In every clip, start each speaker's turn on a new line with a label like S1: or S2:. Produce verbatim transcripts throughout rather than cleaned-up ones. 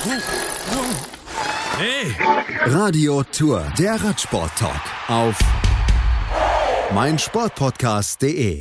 S1: Hey!
S2: Radio Tour, der Radsport-Talk auf meinsportpodcast punkt de.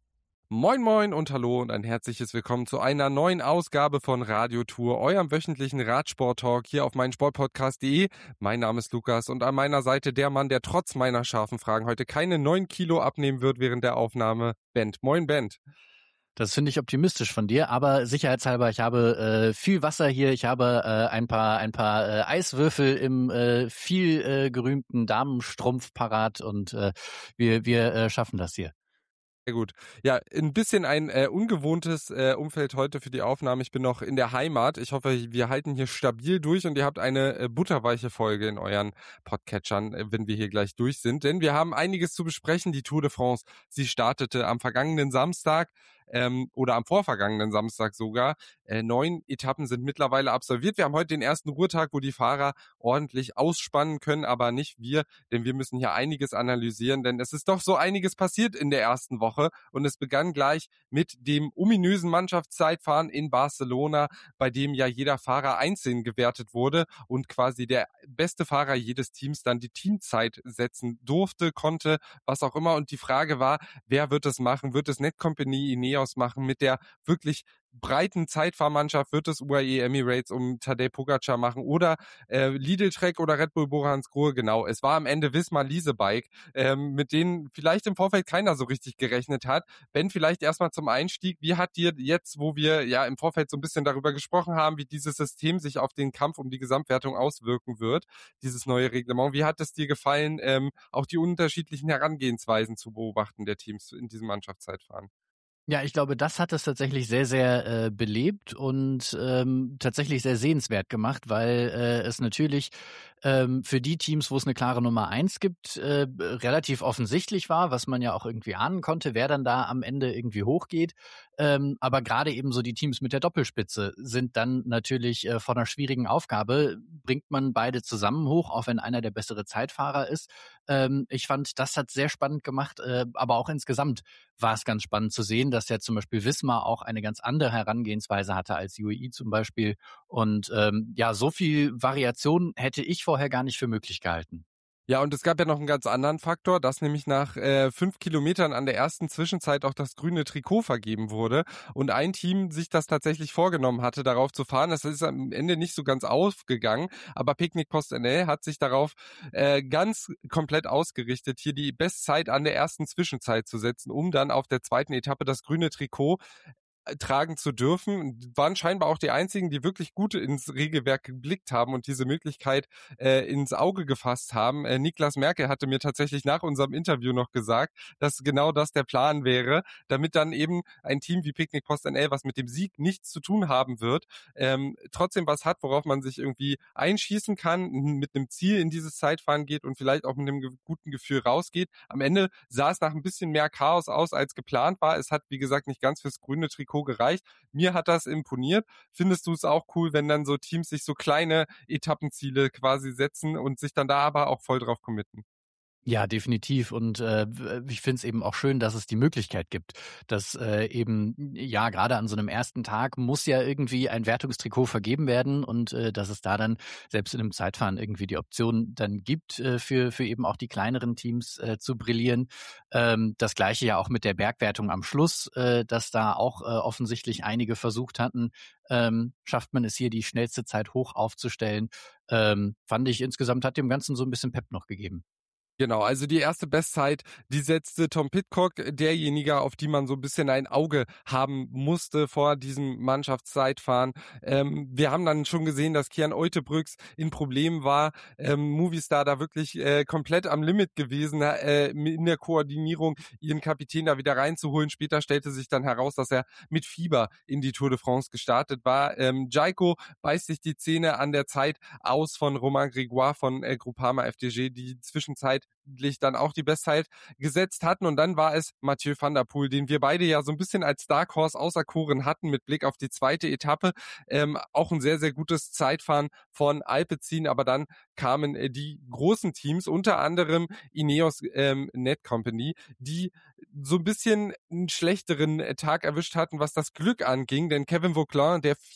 S3: Moin moin und hallo und ein herzliches Willkommen zu einer neuen Ausgabe von Radio Tour, eurem wöchentlichen Radsport-Talk hier auf meinsportpodcast punkt de. Mein Name ist Lukas und an meiner Seite der Mann, der trotz meiner scharfen Fragen heute keine neun Kilo abnehmen wird während der Aufnahme, Bent. Moin Bent.
S4: Das finde ich optimistisch von dir, aber sicherheitshalber, ich habe äh, viel Wasser hier, ich habe äh, ein paar ein paar äh, Eiswürfel im äh, viel äh, gerühmten Damenstrumpf parat und äh, wir wir äh, schaffen das hier.
S3: Sehr gut. Ja, ein bisschen ein äh, ungewohntes äh, Umfeld heute für die Aufnahme. Ich bin noch in der Heimat. Ich hoffe, wir halten hier stabil durch und ihr habt eine äh, butterweiche Folge in euren Podcatchern, äh, wenn wir hier gleich durch sind. Denn wir haben einiges zu besprechen. Die Tour de France, sie startete am vergangenen Samstag ähm, oder am vorvergangenen Samstag sogar. Äh, neun Etappen sind mittlerweile absolviert. Wir haben heute den ersten Ruhetag, wo die Fahrer ordentlich ausspannen können, aber nicht wir, denn wir müssen hier einiges analysieren, denn es ist doch so einiges passiert in der ersten Woche und es begann gleich mit dem ominösen Mannschaftszeitfahren in Barcelona, bei dem ja jeder Fahrer einzeln gewertet wurde und quasi der beste Fahrer jedes Teams dann die Teamzeit setzen durfte, konnte, was auch immer, und die Frage war, wer wird es machen? Wird es Netcompany Ineos machen mit der wirklich breiten Zeitfahrmannschaft? Wird es U A E Emirates um Tadej Pogacar machen oder äh, Lidl Trek oder Red Bull Bora-Hansgrohe? Genau, es war am Ende Visma Leasebike, ähm, mit denen vielleicht im Vorfeld keiner so richtig gerechnet hat. Ben, vielleicht erstmal zum Einstieg, wie hat dir jetzt, wo wir ja im Vorfeld so ein bisschen darüber gesprochen haben, wie dieses System sich auf den Kampf um die Gesamtwertung auswirken wird, dieses neue Reglement, wie hat es dir gefallen, ähm, auch die unterschiedlichen Herangehensweisen zu beobachten der Teams in diesem Mannschaftszeitfahren?
S4: Ja, ich glaube, das hat es tatsächlich sehr, sehr äh, belebt und ähm, tatsächlich sehr sehenswert gemacht, weil äh, es natürlich ähm, für die Teams, wo es eine klare Nummer eins gibt, äh, relativ offensichtlich war, was man ja auch irgendwie ahnen konnte, wer dann da am Ende irgendwie hochgeht. Ähm, aber gerade eben so die Teams mit der Doppelspitze sind dann natürlich äh, vor einer schwierigen Aufgabe. Bringt man beide zusammen hoch, auch wenn einer der bessere Zeitfahrer ist. Ähm, ich fand, das hat sehr spannend gemacht, äh, aber auch insgesamt war es ganz spannend zu sehen, dass ja zum Beispiel Visma auch eine ganz andere Herangehensweise hatte als U A E zum Beispiel. Und ähm, ja, so viel Variation hätte ich vorher gar nicht für möglich gehalten.
S3: Ja, und es gab ja noch einen ganz anderen Faktor, dass nämlich nach äh, fünf Kilometern an der ersten Zwischenzeit auch das grüne Trikot vergeben wurde und ein Team sich das tatsächlich vorgenommen hatte, darauf zu fahren. Das ist am Ende nicht so ganz aufgegangen, aber Picnic Postennel hat sich darauf äh, ganz komplett ausgerichtet, hier die Bestzeit an der ersten Zwischenzeit zu setzen, um dann auf der zweiten Etappe das grüne Trikot tragen zu dürfen, waren scheinbar auch die einzigen, die wirklich gut ins Regelwerk geblickt haben und diese Möglichkeit äh, ins Auge gefasst haben. Äh, Niklas Merkel hatte mir tatsächlich nach unserem Interview noch gesagt, dass genau das der Plan wäre, damit dann eben ein Team wie Picnic Postennel, was mit dem Sieg nichts zu tun haben wird, ähm, trotzdem was hat, worauf man sich irgendwie einschießen kann, mit einem Ziel in dieses Zeitfahren geht und vielleicht auch mit einem ge- guten Gefühl rausgeht. Am Ende sah es nach ein bisschen mehr Chaos aus, als geplant war. Es hat, wie gesagt, nicht ganz fürs grüne Trikot gereicht. Mir hat das imponiert. Findest du es auch cool, wenn dann so Teams sich so kleine Etappenziele quasi setzen und sich dann da aber auch voll drauf committen?
S4: Ja, definitiv. Und äh, ich finde es eben auch schön, dass es die Möglichkeit gibt, dass äh, eben, ja, gerade an so einem ersten Tag muss ja irgendwie ein Wertungstrikot vergeben werden und äh, dass es da dann selbst in einem Zeitfahren irgendwie die Option dann gibt, äh, für für eben auch die kleineren Teams äh, zu brillieren. Ähm, das Gleiche ja auch mit der Bergwertung am Schluss, äh, dass da auch äh, offensichtlich einige versucht hatten, ähm, schafft man es hier, die schnellste Zeit hoch aufzustellen. Ähm, fand ich insgesamt hat dem Ganzen so ein bisschen Pep noch gegeben.
S3: Genau, also die erste Bestzeit, die setzte Tom Pidcock, derjenige, auf die man so ein bisschen ein Auge haben musste vor diesem Mannschaftszeitfahren. Ähm, wir haben dann schon gesehen, dass Kian Uijtdebroeks in Problemen war. Ähm, Movistar da wirklich äh, komplett am Limit gewesen, äh, in der Koordinierung ihren Kapitän da wieder reinzuholen. Später stellte sich dann heraus, dass er mit Fieber in die Tour de France gestartet war. Ähm, Jayco beißt sich die Zähne an der Zeit aus von Romain Grégoire von äh, Groupama F D G, die zwischenzeitlich dann auch die Bestzeit gesetzt hatten. Und dann war es Mathieu van der Poel, den wir beide ja so ein bisschen als Dark Horse auserkoren hatten mit Blick auf die zweite Etappe. Ähm, auch ein sehr, sehr gutes Zeitfahren von Alpecin, aber dann kamen äh, die großen Teams, unter anderem Ineos ähm, Netcompany, die so ein bisschen einen schlechteren äh, Tag erwischt hatten, was das Glück anging, denn Kevin Vauquelin, der vier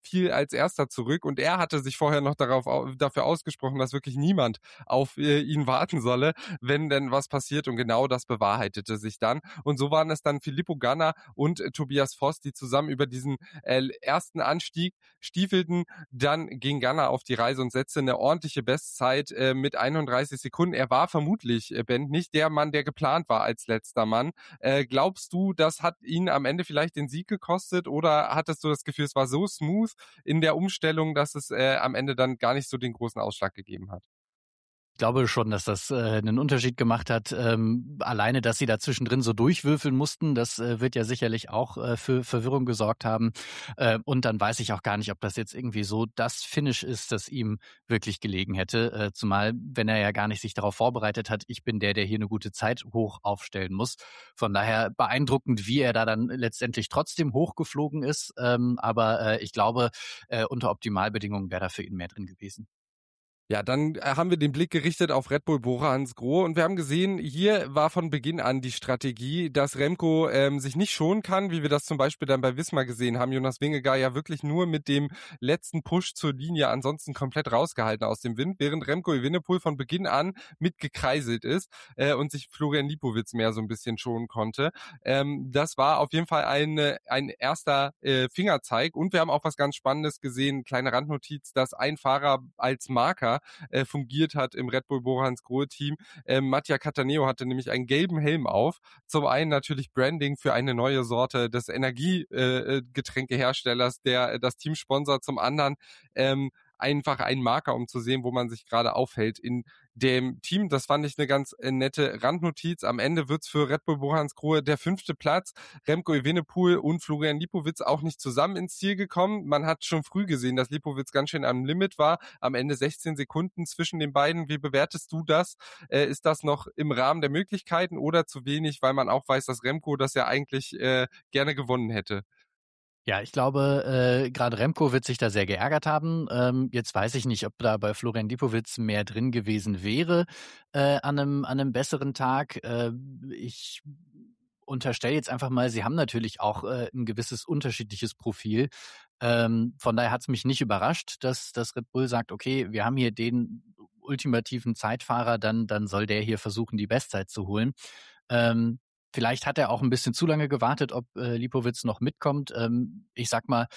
S3: fiel als erster zurück und er hatte sich vorher noch darauf dafür ausgesprochen, dass wirklich niemand auf äh, ihn warten solle, wenn denn was passiert, und genau das bewahrheitete sich dann. Und so waren es dann Filippo Ganna und äh, Tobias Voss, die zusammen über diesen äh, ersten Anstieg stiefelten. Dann ging Ganna auf die Reise und setzte eine ordentliche Bestzeit äh, mit einunddreißig Sekunden. Er war vermutlich, äh, Ben, nicht der Mann, der geplant war als letzter Mann. Äh, glaubst du, das hat ihn am Ende vielleicht den Sieg gekostet, oder hattest du das Gefühl, es war so smooth in der Umstellung, dass es äh, am Ende dann gar nicht so den großen Ausschlag gegeben hat?
S4: Ich glaube schon, dass das äh, einen Unterschied gemacht hat. Ähm, alleine, dass sie da zwischendrin so durchwürfeln mussten, das äh, wird ja sicherlich auch äh, für Verwirrung gesorgt haben. Äh, und dann weiß ich auch gar nicht, ob das jetzt irgendwie so das Finish ist, das ihm wirklich gelegen hätte. Äh, zumal, wenn er ja gar nicht sich darauf vorbereitet hat, ich bin der, der hier eine gute Zeit hoch aufstellen muss. Von daher beeindruckend, wie er da dann letztendlich trotzdem hochgeflogen ist. Ähm, aber äh, ich glaube, äh, unter Optimalbedingungen wäre da für ihn mehr drin gewesen.
S3: Ja, dann haben wir den Blick gerichtet auf Red Bull Bora-Hansgrohe und wir haben gesehen, hier war von Beginn an die Strategie, dass Remco ähm, sich nicht schonen kann, wie wir das zum Beispiel dann bei Visma gesehen haben. Jonas Vingegaard ja wirklich nur mit dem letzten Push zur Linie ansonsten komplett rausgehalten aus dem Wind, während Remco Evenepoel von Beginn an mitgekreiselt ist äh, und sich Florian Lipowitz mehr so ein bisschen schonen konnte. Ähm, das war auf jeden Fall eine, ein erster äh, Fingerzeig, und wir haben auch was ganz Spannendes gesehen, kleine Randnotiz, dass ein Fahrer als Marker Äh, fungiert hat im Red Bull Bora-Hansgrohe Team. Ähm, Mattia Cattaneo hatte nämlich einen gelben Helm auf. Zum einen natürlich Branding für eine neue Sorte des Energiegetränkeherstellers, äh, der äh, das Team sponsert. Zum anderen ähm, einfach ein Marker, um zu sehen, wo man sich gerade aufhält in dem Team. Das fand ich eine ganz äh, nette Randnotiz. Am Ende wird's für Red Bull Bora-Hansgrohe der fünfte Platz. Remco Evenepoel und Florian Lipowitz auch nicht zusammen ins Ziel gekommen. Man hat schon früh gesehen, dass Lipowitz ganz schön am Limit war. Am Ende sechzehn Sekunden zwischen den beiden. Wie bewertest du das? Äh, ist das noch im Rahmen der Möglichkeiten oder zu wenig, weil man auch weiß, dass Remco das ja eigentlich äh, gerne gewonnen hätte?
S4: Ja, ich glaube, äh, gerade Remco wird sich da sehr geärgert haben. Ähm, jetzt weiß ich nicht, ob da bei Florian Lipowitz mehr drin gewesen wäre äh, an einem an einem besseren Tag. Äh, ich unterstelle jetzt einfach mal, sie haben natürlich auch äh, ein gewisses unterschiedliches Profil. Ähm, von daher hat es mich nicht überrascht, dass dass Red Bull sagt, okay, wir haben hier den ultimativen Zeitfahrer, dann dann soll der hier versuchen, die Bestzeit zu holen. Ähm, Vielleicht hat er auch ein bisschen zu lange gewartet, ob äh, Lipowitz noch mitkommt. Ähm, ich sag mal,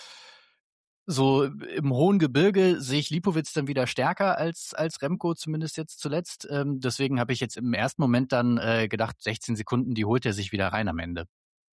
S4: so im hohen Gebirge sehe ich Lipowitz dann wieder stärker als als Remco, zumindest jetzt zuletzt. Ähm, deswegen habe ich jetzt im ersten Moment dann äh, gedacht, sechzehn Sekunden, die holt er sich wieder rein am Ende.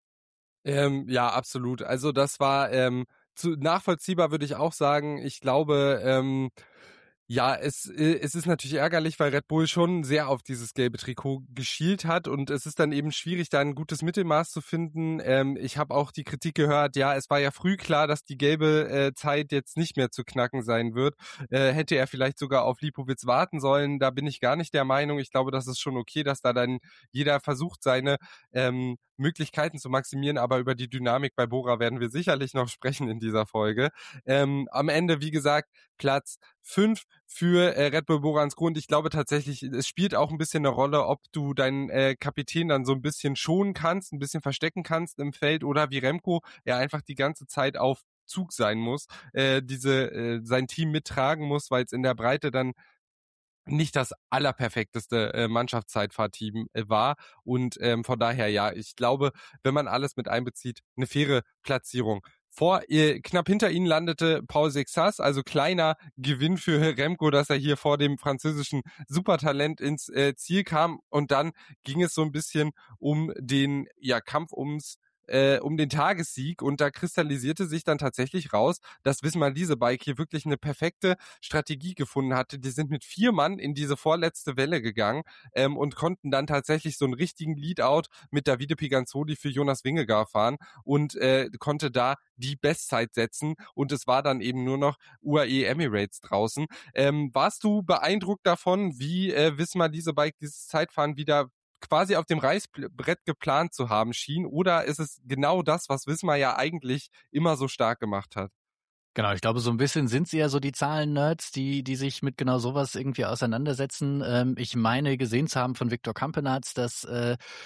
S3: Ähm, ja, absolut. Also das war ähm, zu, nachvollziehbar, würde ich auch sagen. Ich glaube, ähm, ja, es, äh, es ist natürlich ärgerlich, weil Red Bull schon sehr auf dieses gelbe Trikot geschielt hat, und es ist dann eben schwierig, da ein gutes Mittelmaß zu finden. Ähm, ich habe auch die Kritik gehört, ja, es war ja früh klar, dass die gelbe äh, Zeit jetzt nicht mehr zu knacken sein wird. Äh, hätte er vielleicht sogar auf Lipowitz warten sollen, da bin ich gar nicht der Meinung. Ich glaube, das ist schon okay, dass da dann jeder versucht, seine ähm, Möglichkeiten zu maximieren, aber über die Dynamik bei Bora werden wir sicherlich noch sprechen in dieser Folge. Ähm, am Ende, wie gesagt, Platz fünf für äh, Red Bull Bora-Hansgrohe, und ich glaube tatsächlich, es spielt auch ein bisschen eine Rolle, ob du deinen äh, Kapitän dann so ein bisschen schonen kannst, ein bisschen verstecken kannst im Feld, oder wie Remco, er einfach die ganze Zeit auf Zug sein muss, äh, diese äh, sein Team mittragen muss, weil es in der Breite dann nicht das allerperfekteste äh, Mannschaftszeitfahrteam äh, war, und ähm, von daher, ja, ich glaube, wenn man alles mit einbezieht, eine faire Platzierung. Vor, äh, knapp hinter ihnen landete Paul Sexas, also kleiner Gewinn für Remco, dass er hier vor dem französischen Supertalent ins äh, Ziel kam, und dann ging es so ein bisschen um den ja Kampf ums äh, um den Tagessieg, und da kristallisierte sich dann tatsächlich raus, dass Visma Leasebike hier wirklich eine perfekte Strategie gefunden hatte. Die sind mit vier Mann in diese vorletzte Welle gegangen ähm, und konnten dann tatsächlich so einen richtigen Leadout mit Davide Piganzoli für Jonas Vingegaard fahren und äh, konnte da die Bestzeit setzen, und es war dann eben nur noch U A E Emirates draußen. Ähm, warst du beeindruckt davon, wie äh, Visma Leasebike dieses Zeitfahren wieder quasi auf dem Reißbrett geplant zu haben schien, oder ist es genau das, was Visma ja eigentlich immer so stark gemacht hat?
S4: Genau, ich glaube, so ein bisschen sind sie ja so die Zahlen-Nerds, die die sich mit genau sowas irgendwie auseinandersetzen. Ähm, ich meine gesehen zu haben von Viktor Kampenarz, dass äh,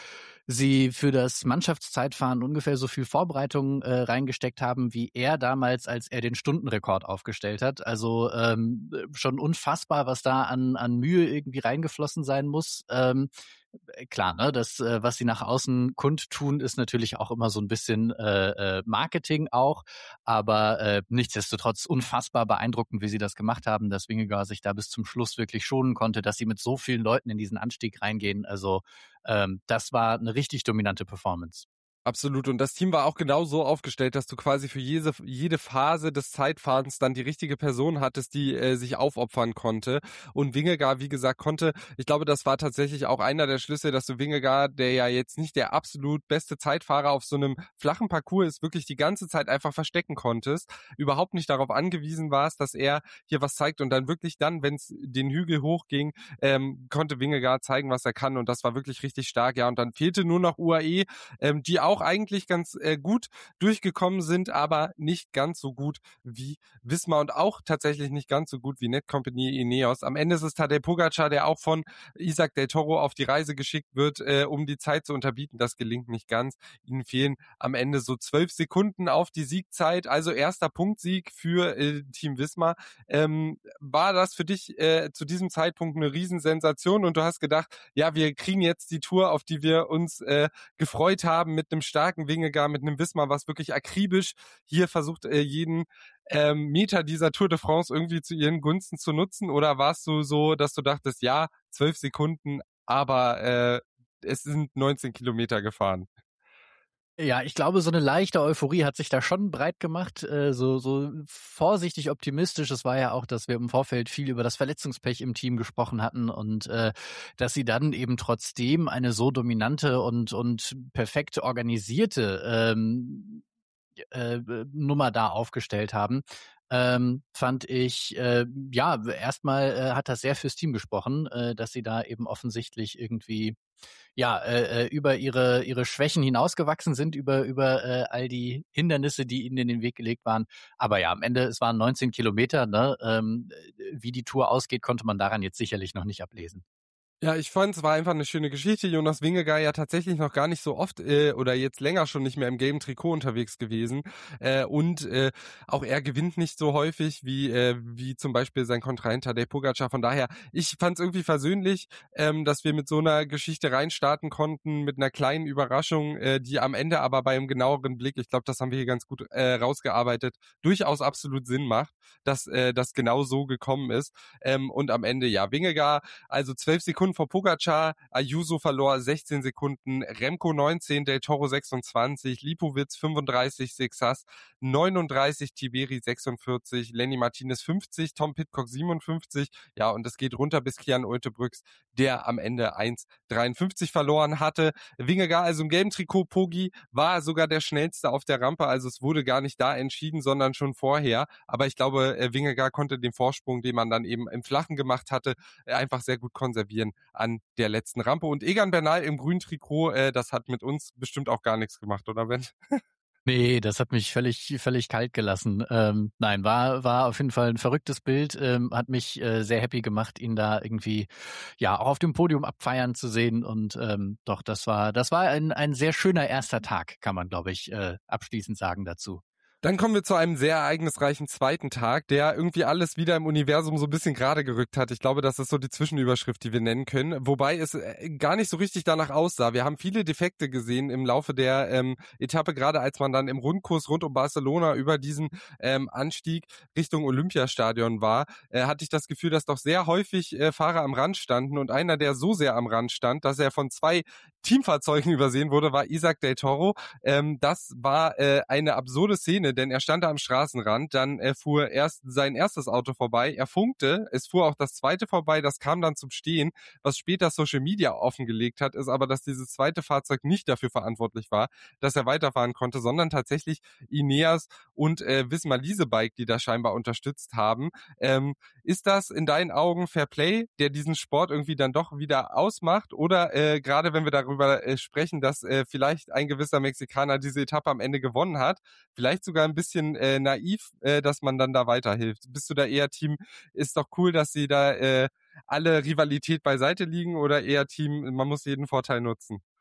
S4: sie für das Mannschaftszeitfahren ungefähr so viel Vorbereitung äh, reingesteckt haben, wie er damals, als er den Stundenrekord aufgestellt hat. Also ähm, schon unfassbar, was da an, an Mühe irgendwie reingeflossen sein muss. Ähm, Klar, ne, das, äh, was sie nach außen kundtun, ist natürlich auch immer so ein bisschen äh, äh, Marketing auch, aber äh, nichtsdestotrotz unfassbar beeindruckend, wie sie das gemacht haben, dass Vingegaard sich da bis zum Schluss wirklich schonen konnte, dass sie mit so vielen Leuten in diesen Anstieg reingehen. Also ähm, das war eine richtig dominante Performance.
S3: Absolut. Und das Team war auch genau so aufgestellt, dass du quasi für jede, jede Phase des Zeitfahrens dann die richtige Person hattest, die äh, sich aufopfern konnte. Und Vingegaard, wie gesagt, konnte, ich glaube, das war tatsächlich auch einer der Schlüsse, dass du Vingegaard, der ja jetzt nicht der absolut beste Zeitfahrer auf so einem flachen Parcours ist, wirklich die ganze Zeit einfach verstecken konntest. Überhaupt nicht darauf angewiesen warst, dass er hier was zeigt. Und dann wirklich dann, wenn es den Hügel hochging, ähm, konnte Vingegaard zeigen, was er kann. Und das war wirklich richtig stark. Ja, und dann fehlte nur noch U A E, ähm, die auch auch eigentlich ganz äh, gut durchgekommen sind, aber nicht ganz so gut wie Visma und auch tatsächlich nicht ganz so gut wie Netcompany Ineos. Am Ende ist es Tadej Pogacar, der auch von Isaac del Toro auf die Reise geschickt wird, äh, um die Zeit zu unterbieten. Das gelingt nicht ganz. Ihnen fehlen am Ende so zwölf Sekunden auf die Siegzeit, also erster Punktsieg für äh, Team Visma. Ähm, war das für dich äh, zu diesem Zeitpunkt eine Riesensensation und du hast gedacht, ja, wir kriegen jetzt die Tour, auf die wir uns äh, gefreut haben, mit einem starken Vingegaard, mit einem Visma, was wirklich akribisch hier versucht, äh, jeden ähm, Meter dieser Tour de France irgendwie zu ihren Gunsten zu nutzen? Oder warst du so, dass du dachtest, ja, zwölf Sekunden, aber äh, es sind neunzehn Kilometer gefahren?
S4: Ja, ich glaube, so eine leichte Euphorie hat sich da schon breit gemacht, äh, so so vorsichtig optimistisch. Es war ja auch, dass wir im Vorfeld viel über das Verletzungspech im Team gesprochen hatten und äh, dass sie dann eben trotzdem eine so dominante und und perfekt organisierte ähm, äh, Nummer da aufgestellt haben. Ähm, fand ich, äh, ja, erstmal äh, hat das sehr fürs Team gesprochen, äh, dass sie da eben offensichtlich irgendwie ja, äh, äh, über ihre ihre Schwächen hinausgewachsen sind, über über äh, all die Hindernisse, die ihnen in den Weg gelegt waren. Aber ja, am Ende, es waren neunzehn Kilometer, ne? Ähm, wie die Tour ausgeht, konnte man daran jetzt sicherlich noch nicht ablesen.
S3: Ja, ich fand, es war einfach eine schöne Geschichte. Jonas Vingegaard ja tatsächlich noch gar nicht so oft äh, oder jetzt länger schon nicht mehr im gelben Trikot unterwegs gewesen. Äh, und äh, auch er gewinnt nicht so häufig wie äh, wie zum Beispiel sein Kontrahent Tadej Pogacar. Von daher, ich fand es irgendwie versöhnlich, ähm, dass wir mit so einer Geschichte reinstarten konnten, mit einer kleinen Überraschung, äh, die am Ende aber beim genaueren Blick, ich glaube, das haben wir hier ganz gut äh, rausgearbeitet, durchaus absolut Sinn macht, dass äh, das genau so gekommen ist. Ähm, und am Ende, ja, Vingegaard, also zwölf Sekunden vor Pogacar, Ayuso verlor sechzehn Sekunden, Remco neunzehn, Del Toro sechsundzwanzig, Lipowitz fünfunddreißig, Sixas neununddreißig, Tiberi sechsundvierzig, Lenny Martinez fünfzig, Tom Pidcock siebenundfünfzig, ja, und es geht runter bis Kian Ueterbrücks, der am Ende eins dreiundfünfzig verloren hatte. Vingegaard, also im gelben Trikot, Pogi, war sogar der schnellste auf der Rampe, also es wurde gar nicht da entschieden, sondern schon vorher, aber ich glaube, Vingegaard konnte den Vorsprung, den man dann eben im Flachen gemacht hatte, einfach sehr gut konservieren an der letzten Rampe. Und Egan Bernal im grünen Trikot, äh, das hat mit uns bestimmt auch gar nichts gemacht, oder Ben?
S4: Nee, das hat mich völlig völlig kalt gelassen. Ähm, nein, war war auf jeden Fall ein verrücktes Bild, ähm, hat mich äh, sehr happy gemacht, ihn da irgendwie ja auch auf dem Podium abfeiern zu sehen und ähm, doch, das war das war ein ein sehr schöner erster Tag, kann man, glaube ich, äh, abschließend sagen dazu.
S3: Dann kommen wir zu einem sehr ereignisreichen zweiten Tag, der irgendwie alles wieder im Universum so ein bisschen gerade gerückt hat. Ich glaube, das ist so die Zwischenüberschrift, die wir nennen können. Wobei es gar nicht so richtig danach aussah. Wir haben viele Defekte gesehen im Laufe der ähm, Etappe, gerade als man dann im Rundkurs rund um Barcelona über diesen ähm, Anstieg Richtung Olympiastadion war, äh, hatte ich das Gefühl, dass doch sehr häufig äh, Fahrer am Rand standen. Und einer, der so sehr am Rand stand, dass er von zwei Teamfahrzeugen übersehen wurde, war Isaac del Toro. Ähm, das war äh, eine absurde Szene, denn er stand da am Straßenrand, dann er fuhr erst sein erstes Auto vorbei, er funkte, es fuhr auch das zweite vorbei, das kam dann zum Stehen. Was später Social Media offengelegt hat, ist aber, dass dieses zweite Fahrzeug nicht dafür verantwortlich war, dass er weiterfahren konnte, sondern tatsächlich Ineos und äh, Visma Leasebike, die da scheinbar unterstützt haben. Ähm, ist das in deinen Augen Fair Play, der diesen Sport irgendwie dann doch wieder ausmacht? Oder äh, gerade wenn wir darüber äh, sprechen, dass äh, vielleicht ein gewisser Mexikaner diese Etappe am Ende gewonnen hat, vielleicht sogar ein bisschen äh, naiv, äh, dass man dann da weiterhilft. Bist du da eher Team, ist doch cool, dass sie da äh, alle Rivalität beiseite liegen oder eher Team, man muss jeden Vorteil nutzen?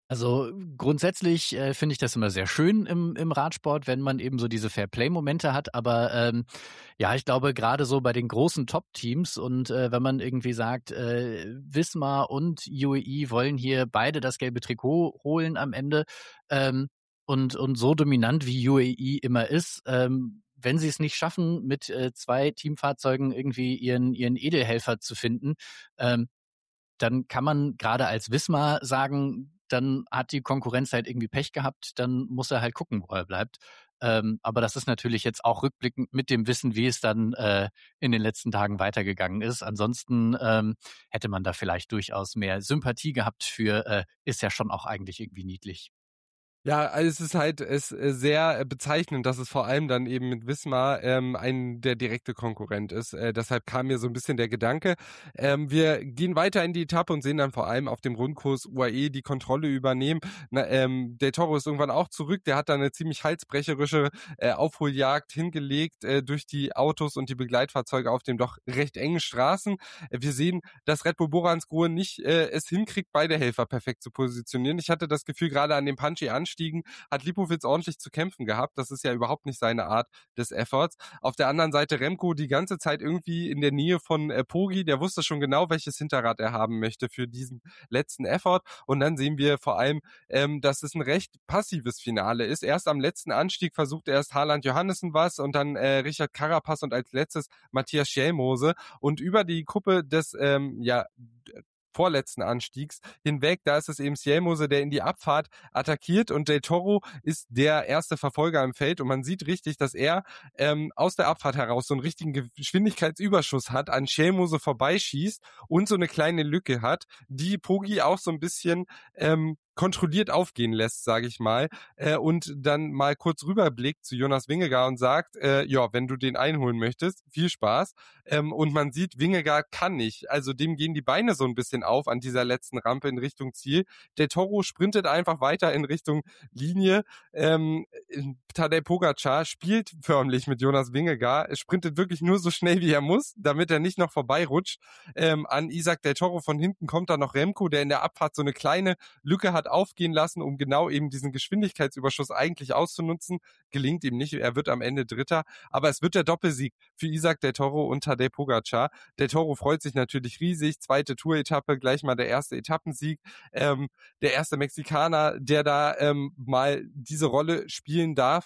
S4: Also grundsätzlich äh, finde ich das immer sehr schön im, im Radsport, wenn man eben so diese Fair-Play-Momente hat. Aber ähm, ja, ich glaube gerade so bei den großen Top-Teams und äh, wenn man irgendwie sagt, äh, Visma und U A E wollen hier beide das gelbe Trikot holen am Ende ähm, und, und so dominant wie U A E immer ist, ähm, wenn sie es nicht schaffen, mit äh, zwei Teamfahrzeugen irgendwie ihren, ihren Edelhelfer zu finden, ähm, dann kann man gerade als Wismar sagen, dann hat die Konkurrenz halt irgendwie Pech gehabt, dann muss er halt gucken, wo er bleibt. Ähm, aber das ist natürlich jetzt auch rückblickend mit dem Wissen, wie es dann äh, in den letzten Tagen weitergegangen ist. Ansonsten ähm, hätte man da vielleicht durchaus mehr Sympathie gehabt für, äh, ist ja schon auch eigentlich irgendwie niedlich.
S3: Ja, also es ist halt es ist sehr bezeichnend, dass es vor allem dann eben mit Wismar ähm, ein der direkte Konkurrent ist. Äh, deshalb kam mir so ein bisschen der Gedanke. Ähm, wir gehen weiter in die Etappe und sehen dann vor allem auf dem Rundkurs U A E die Kontrolle übernehmen. Na, ähm, Del Toro ist irgendwann auch zurück. Der hat dann eine ziemlich halsbrecherische äh, Aufholjagd hingelegt äh, durch die Autos und die Begleitfahrzeuge auf den doch recht engen Straßen. Äh, wir sehen, dass Red Bull Boransgrohe nicht äh, es hinkriegt, beide Helfer perfekt zu positionieren. Ich hatte das Gefühl, gerade an dem punchy Anstieg hat Lipowitz ordentlich zu kämpfen gehabt. Das ist ja überhaupt nicht seine Art des Efforts. Auf der anderen Seite Remco die ganze Zeit irgendwie in der Nähe von äh, Poggi. Der wusste schon genau, welches Hinterrad er haben möchte für diesen letzten Effort. Und dann sehen wir vor allem, ähm, dass es ein recht passives Finale ist. Erst am letzten Anstieg versucht erst Haaland Johannessen was und dann äh, Richard Carapaz und als letztes Matthias Schellmose. Und über die Kuppe des ähm, ja vorletzten Anstiegs hinweg. Da ist es eben Schellmose, der in die Abfahrt attackiert und Del Toro ist der erste Verfolger im Feld und man sieht richtig, dass er ähm, aus der Abfahrt heraus so einen richtigen Geschwindigkeitsüberschuss hat, an Schellmose vorbeischießt und so eine kleine Lücke hat, die Poggi auch so ein bisschen ähm, kontrolliert aufgehen lässt, sage ich mal, äh, und dann mal kurz rüberblickt zu Jonas Vingegaard und sagt, äh, ja, wenn du den einholen möchtest, viel Spaß. Ähm, und man sieht, Vingegaard kann nicht. Also dem gehen die Beine so ein bisschen auf an dieser letzten Rampe in Richtung Ziel. Der Toro sprintet einfach weiter in Richtung Linie. Ähm, Tadej Pogačar spielt förmlich mit Jonas Vingegaard. Er sprintet wirklich nur so schnell, wie er muss, damit er nicht noch vorbeirutscht. Ähm, an Isaac Del Toro von hinten kommt dann noch Remco, der in der Abfahrt so eine kleine Lücke hat aufgehen lassen, um genau eben diesen Geschwindigkeitsüberschuss eigentlich auszunutzen. Gelingt ihm nicht, er wird am Ende Dritter, aber es wird der Doppelsieg für Isaac Del Toro und Tadej Pogačar. Del Toro freut sich natürlich riesig, zweite Tour-Etappe, gleich mal der erste Etappensieg, ähm, der erste Mexikaner, der da ähm, mal diese Rolle spielen darf.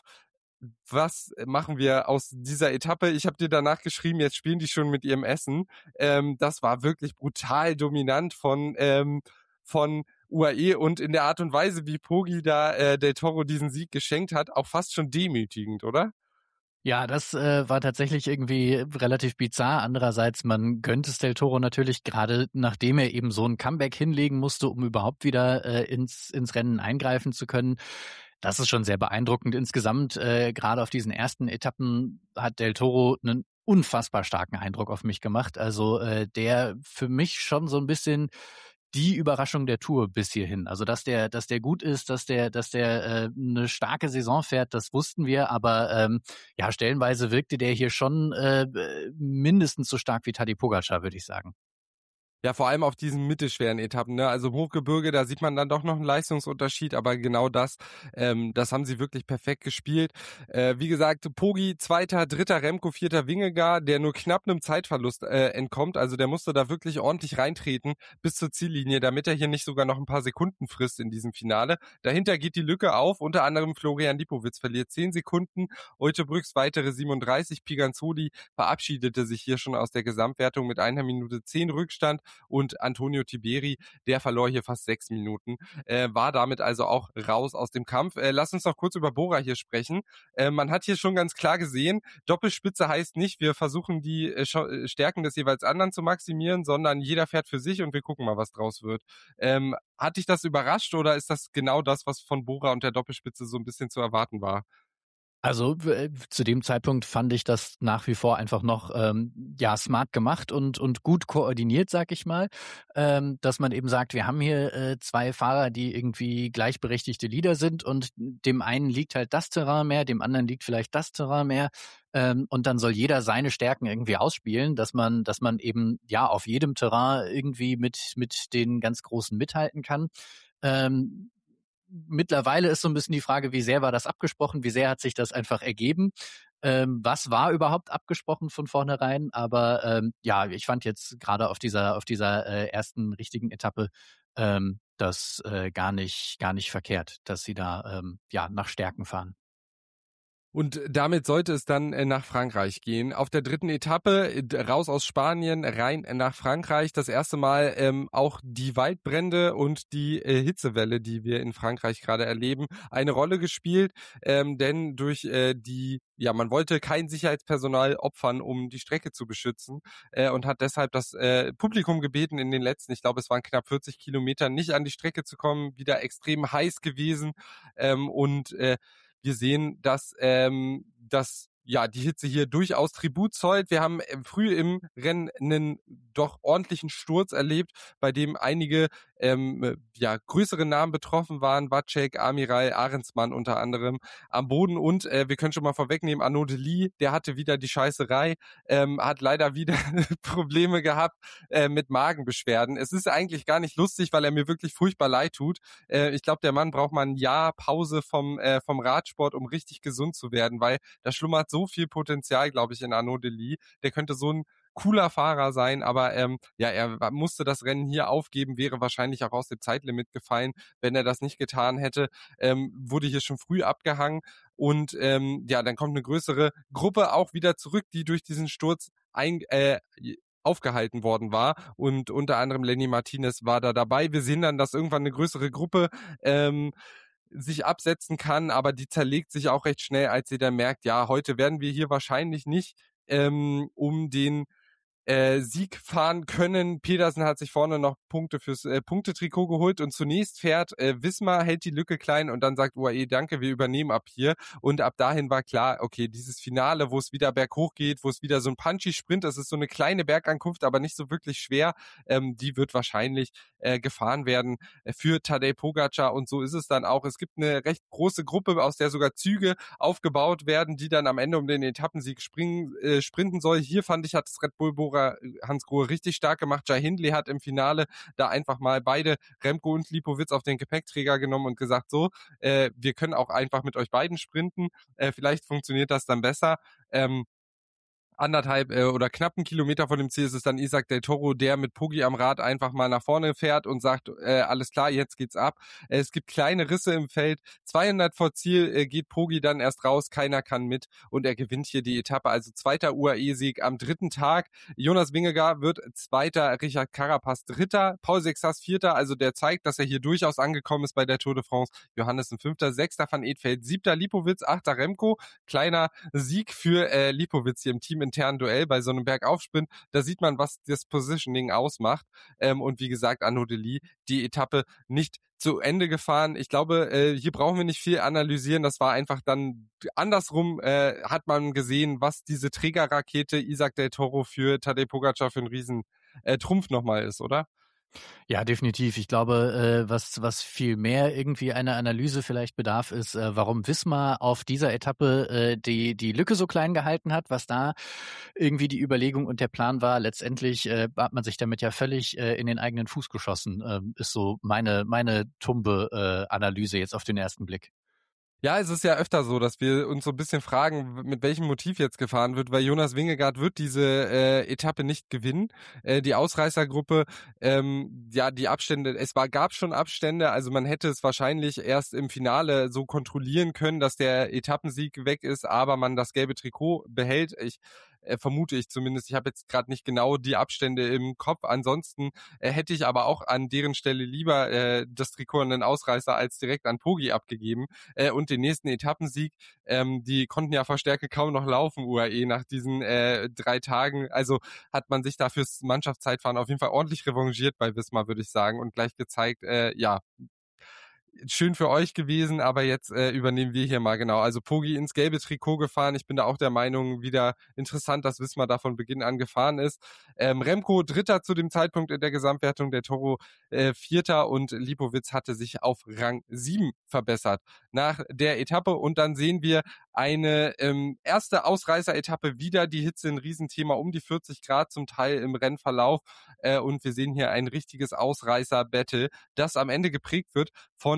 S3: Was machen wir aus dieser Etappe? Ich habe dir danach geschrieben, jetzt spielen die schon mit ihrem Essen. Ähm, das war wirklich brutal dominant von ähm, von U A E und in der Art und Weise, wie Poggi da äh, Del Toro diesen Sieg geschenkt hat, auch fast schon demütigend, oder?
S4: Ja, das äh, war tatsächlich irgendwie relativ bizarr. Andererseits, man gönnt es Del Toro natürlich, gerade nachdem er eben so ein Comeback hinlegen musste, um überhaupt wieder äh, ins, ins Rennen eingreifen zu können. Das ist schon sehr beeindruckend. Insgesamt, äh, gerade auf diesen ersten Etappen hat Del Toro einen unfassbar starken Eindruck auf mich gemacht. Also äh, der für mich schon so ein bisschen die Überraschung der Tour bis hierhin. Also dass der, dass der gut ist, dass der, dass der äh, eine starke Saison fährt, das wussten wir. Aber ähm, ja, stellenweise wirkte der hier schon äh, mindestens so stark wie Tadej Pogačar, würde ich sagen.
S3: Ja, vor allem auf diesen mittelschweren Etappen, ne? Also im Hochgebirge, da sieht man dann doch noch einen Leistungsunterschied, aber genau das, ähm, das haben sie wirklich perfekt gespielt. Äh, wie gesagt, Poggi, zweiter, dritter Remco, vierter Vingegaard, der nur knapp einem Zeitverlust äh, entkommt. Also der musste da wirklich ordentlich reintreten bis zur Ziellinie, damit er hier nicht sogar noch ein paar Sekunden frisst in diesem Finale. Dahinter geht die Lücke auf, unter anderem Florian Lipowitz verliert zehn Sekunden, Oetebrücks weitere siebenunddreißig, Piganzoli verabschiedete sich hier schon aus der Gesamtwertung mit einer Minute zehn Rückstand. Und Antonio Tiberi, der verlor hier fast sechs Minuten, äh, war damit also auch raus aus dem Kampf. Äh, lass uns noch kurz über Bora hier sprechen. Äh, man hat hier schon ganz klar gesehen, Doppelspitze heißt nicht, wir versuchen die äh, Stärken des jeweils anderen zu maximieren, sondern jeder fährt für sich und wir gucken mal, was draus wird. Ähm, hat dich das überrascht oder ist das genau das, was von Bora und der Doppelspitze so ein bisschen zu erwarten war?
S4: Also äh, zu dem Zeitpunkt fand ich das nach wie vor einfach noch ähm, ja smart gemacht und und gut koordiniert, sag ich mal, ähm, dass man eben sagt, wir haben hier äh, zwei Fahrer, die irgendwie gleichberechtigte Leader sind und dem einen liegt halt das Terrain mehr, dem anderen liegt vielleicht das Terrain mehr ähm, und dann soll jeder seine Stärken irgendwie ausspielen, dass man dass man eben ja auf jedem Terrain irgendwie mit mit den ganz Großen mithalten kann. Ähm, mittlerweile ist so ein bisschen die Frage, wie sehr war das abgesprochen, wie sehr hat sich das einfach ergeben? Ähm, was war überhaupt abgesprochen von vornherein? Aber ähm, ja, ich fand jetzt gerade auf dieser auf dieser äh, ersten richtigen Etappe ähm, das äh, gar nicht gar nicht verkehrt, dass sie da ähm, ja nach Stärken fahren.
S3: Und damit sollte es dann äh, nach Frankreich gehen. Auf der dritten Etappe, äh, raus aus Spanien, rein nach Frankreich. Das erste Mal ähm, auch die Waldbrände und die äh, Hitzewelle, die wir in Frankreich gerade erleben, eine Rolle gespielt. Ähm, denn durch äh, die, ja, man wollte kein Sicherheitspersonal opfern, um die Strecke zu beschützen. Äh, und hat deshalb das äh, Publikum gebeten, in den letzten, ich glaube, es waren knapp vierzig Kilometern, nicht an die Strecke zu kommen. Wieder extrem heiß gewesen. Ähm, und äh, Wir sehen, dass ähm, dass ja die Hitze hier durchaus Tribut zollt. Wir haben äh, früh im Rennen einen doch ordentlichen Sturz erlebt, bei dem einige ähm, ja größere Namen betroffen waren. Vacek, Amiral, Ahrensmann unter anderem am Boden. Und äh, wir können schon mal vorwegnehmen, Arnaud Delis, der hatte wieder die Scheißerei, ähm, hat leider wieder Probleme gehabt äh, mit Magenbeschwerden. Es ist eigentlich gar nicht lustig, weil er mir wirklich furchtbar leid tut. Äh, ich glaube, der Mann braucht mal ein Jahr Pause vom äh, vom Radsport, um richtig gesund zu werden, weil da schlummert so viel Potenzial, glaube ich, in Arnaud Delis. Der könnte so ein cooler Fahrer sein, aber ähm, ja, er musste das Rennen hier aufgeben, wäre wahrscheinlich auch aus dem Zeitlimit gefallen, wenn er das nicht getan hätte. Ähm, wurde hier schon früh abgehangen und ähm, ja, dann kommt eine größere Gruppe auch wieder zurück, die durch diesen Sturz ein, äh, aufgehalten worden war und unter anderem Lenny Martinez war da dabei. Wir sehen dann, dass irgendwann eine größere Gruppe ähm, sich absetzen kann, aber die zerlegt sich auch recht schnell, als sie dann merkt, ja, heute werden wir hier wahrscheinlich nicht ähm, um den äh, Sieg fahren können. Pedersen hat sich vorne noch Punkte fürs äh, Punktetrikot geholt und zunächst fährt äh, Visma, hält die Lücke klein und dann sagt U A E, danke, wir übernehmen ab hier. Und ab dahin war klar, okay, dieses Finale, wo es wieder berghoch geht, wo es wieder so ein Punchy-Sprint, das ist so eine kleine Bergankunft, aber nicht so wirklich schwer, ähm, die wird wahrscheinlich äh, gefahren werden äh, für Tadej Pogačar und so ist es dann auch. Es gibt eine recht große Gruppe, aus der sogar Züge aufgebaut werden, die dann am Ende um den Etappensieg springen, äh, sprinten soll. Hier fand ich, hat das Red Bull Bora Hans Grohe richtig stark gemacht. Jai Hindley hat im Finale da einfach mal beide, Remco und Lipowitz, auf den Gepäckträger genommen und gesagt, so, äh, wir können auch einfach mit euch beiden sprinten. Äh, vielleicht funktioniert das dann besser. Ähm, anderthalb äh, oder knapp einen Kilometer von dem Ziel ist es dann Isaac Del Toro, der mit Poggi am Rad einfach mal nach vorne fährt und sagt, äh, alles klar, jetzt geht's ab. Äh, es gibt kleine Risse im Feld. zweihundert vor Ziel äh, geht Poggi dann erst raus, keiner kann mit und er gewinnt hier die Etappe. Also zweiter U A E-Sieg am dritten Tag. Jonas Vingegaard wird zweiter, Richard Carapaz dritter, Paul Sexas vierter. Also der zeigt, dass er hier durchaus angekommen ist bei der Tour de France. Johannessen fünfter, sechster Van Eetfeldt, siebter Lipowitz, achter Remco. Kleiner Sieg für äh, Lipowitz hier im Team internen Duell bei so einem Bergaufsprint. Da sieht man, was das Positioning ausmacht. Ähm, und wie gesagt, Arnaud Delis die Etappe nicht zu Ende gefahren. Ich glaube, äh, hier brauchen wir nicht viel analysieren. Das war einfach dann andersrum, äh, hat man gesehen, was diese Trägerrakete Isaac Del Toro für Tadej Pogačar für einen riesen äh, Trumpf nochmal ist, oder?
S4: Ja, definitiv. Ich glaube, äh, was was viel mehr irgendwie einer Analyse vielleicht bedarf, ist, äh, warum Visma auf dieser Etappe äh, die die Lücke so klein gehalten hat, was da irgendwie die Überlegung und der Plan war. Letztendlich äh, hat man sich damit ja völlig äh, in den eigenen Fuß geschossen, ähm, ist so meine meine tumbe äh, Analyse jetzt auf den ersten Blick.
S3: Ja, es ist ja öfter so, dass wir uns so ein bisschen fragen, mit welchem Motiv jetzt gefahren wird, weil Jonas Vingegaard wird diese äh, Etappe nicht gewinnen. Äh, die Ausreißergruppe, ähm, ja, die Abstände, es war gab schon Abstände, also man hätte es wahrscheinlich erst im Finale so kontrollieren können, dass der Etappensieg weg ist, aber man das gelbe Trikot behält. Ich äh, vermute ich zumindest. Ich habe jetzt gerade nicht genau die Abstände im Kopf. Ansonsten äh, hätte ich aber auch an deren Stelle lieber äh, das Trikot an den Ausreißer als direkt an Poggi abgegeben. Äh, und den nächsten Etappensieg. Ähm, die konnten ja vor Stärke kaum noch laufen, U A E, nach diesen äh, drei Tagen. Also hat man sich da fürs Mannschaftszeitfahren auf jeden Fall ordentlich revanchiert bei Visma, würde ich sagen, und gleich gezeigt, äh, ja, schön für euch gewesen, aber jetzt äh, übernehmen wir hier mal genau. Also Poggi ins gelbe Trikot gefahren. Ich bin da auch der Meinung, wieder interessant, dass Visma da von Beginn an gefahren ist. Ähm, Remco Dritter zu dem Zeitpunkt in der Gesamtwertung, der Toro äh, Vierter und Lipowitz hatte sich auf Rang sieben verbessert nach der Etappe. Und dann sehen wir eine ähm, erste Ausreißer-Etappe, wieder die Hitze, ein Riesenthema, um die vierzig Grad zum Teil im Rennverlauf. Äh, und wir sehen hier ein richtiges Ausreißer-Battle, das am Ende geprägt wird von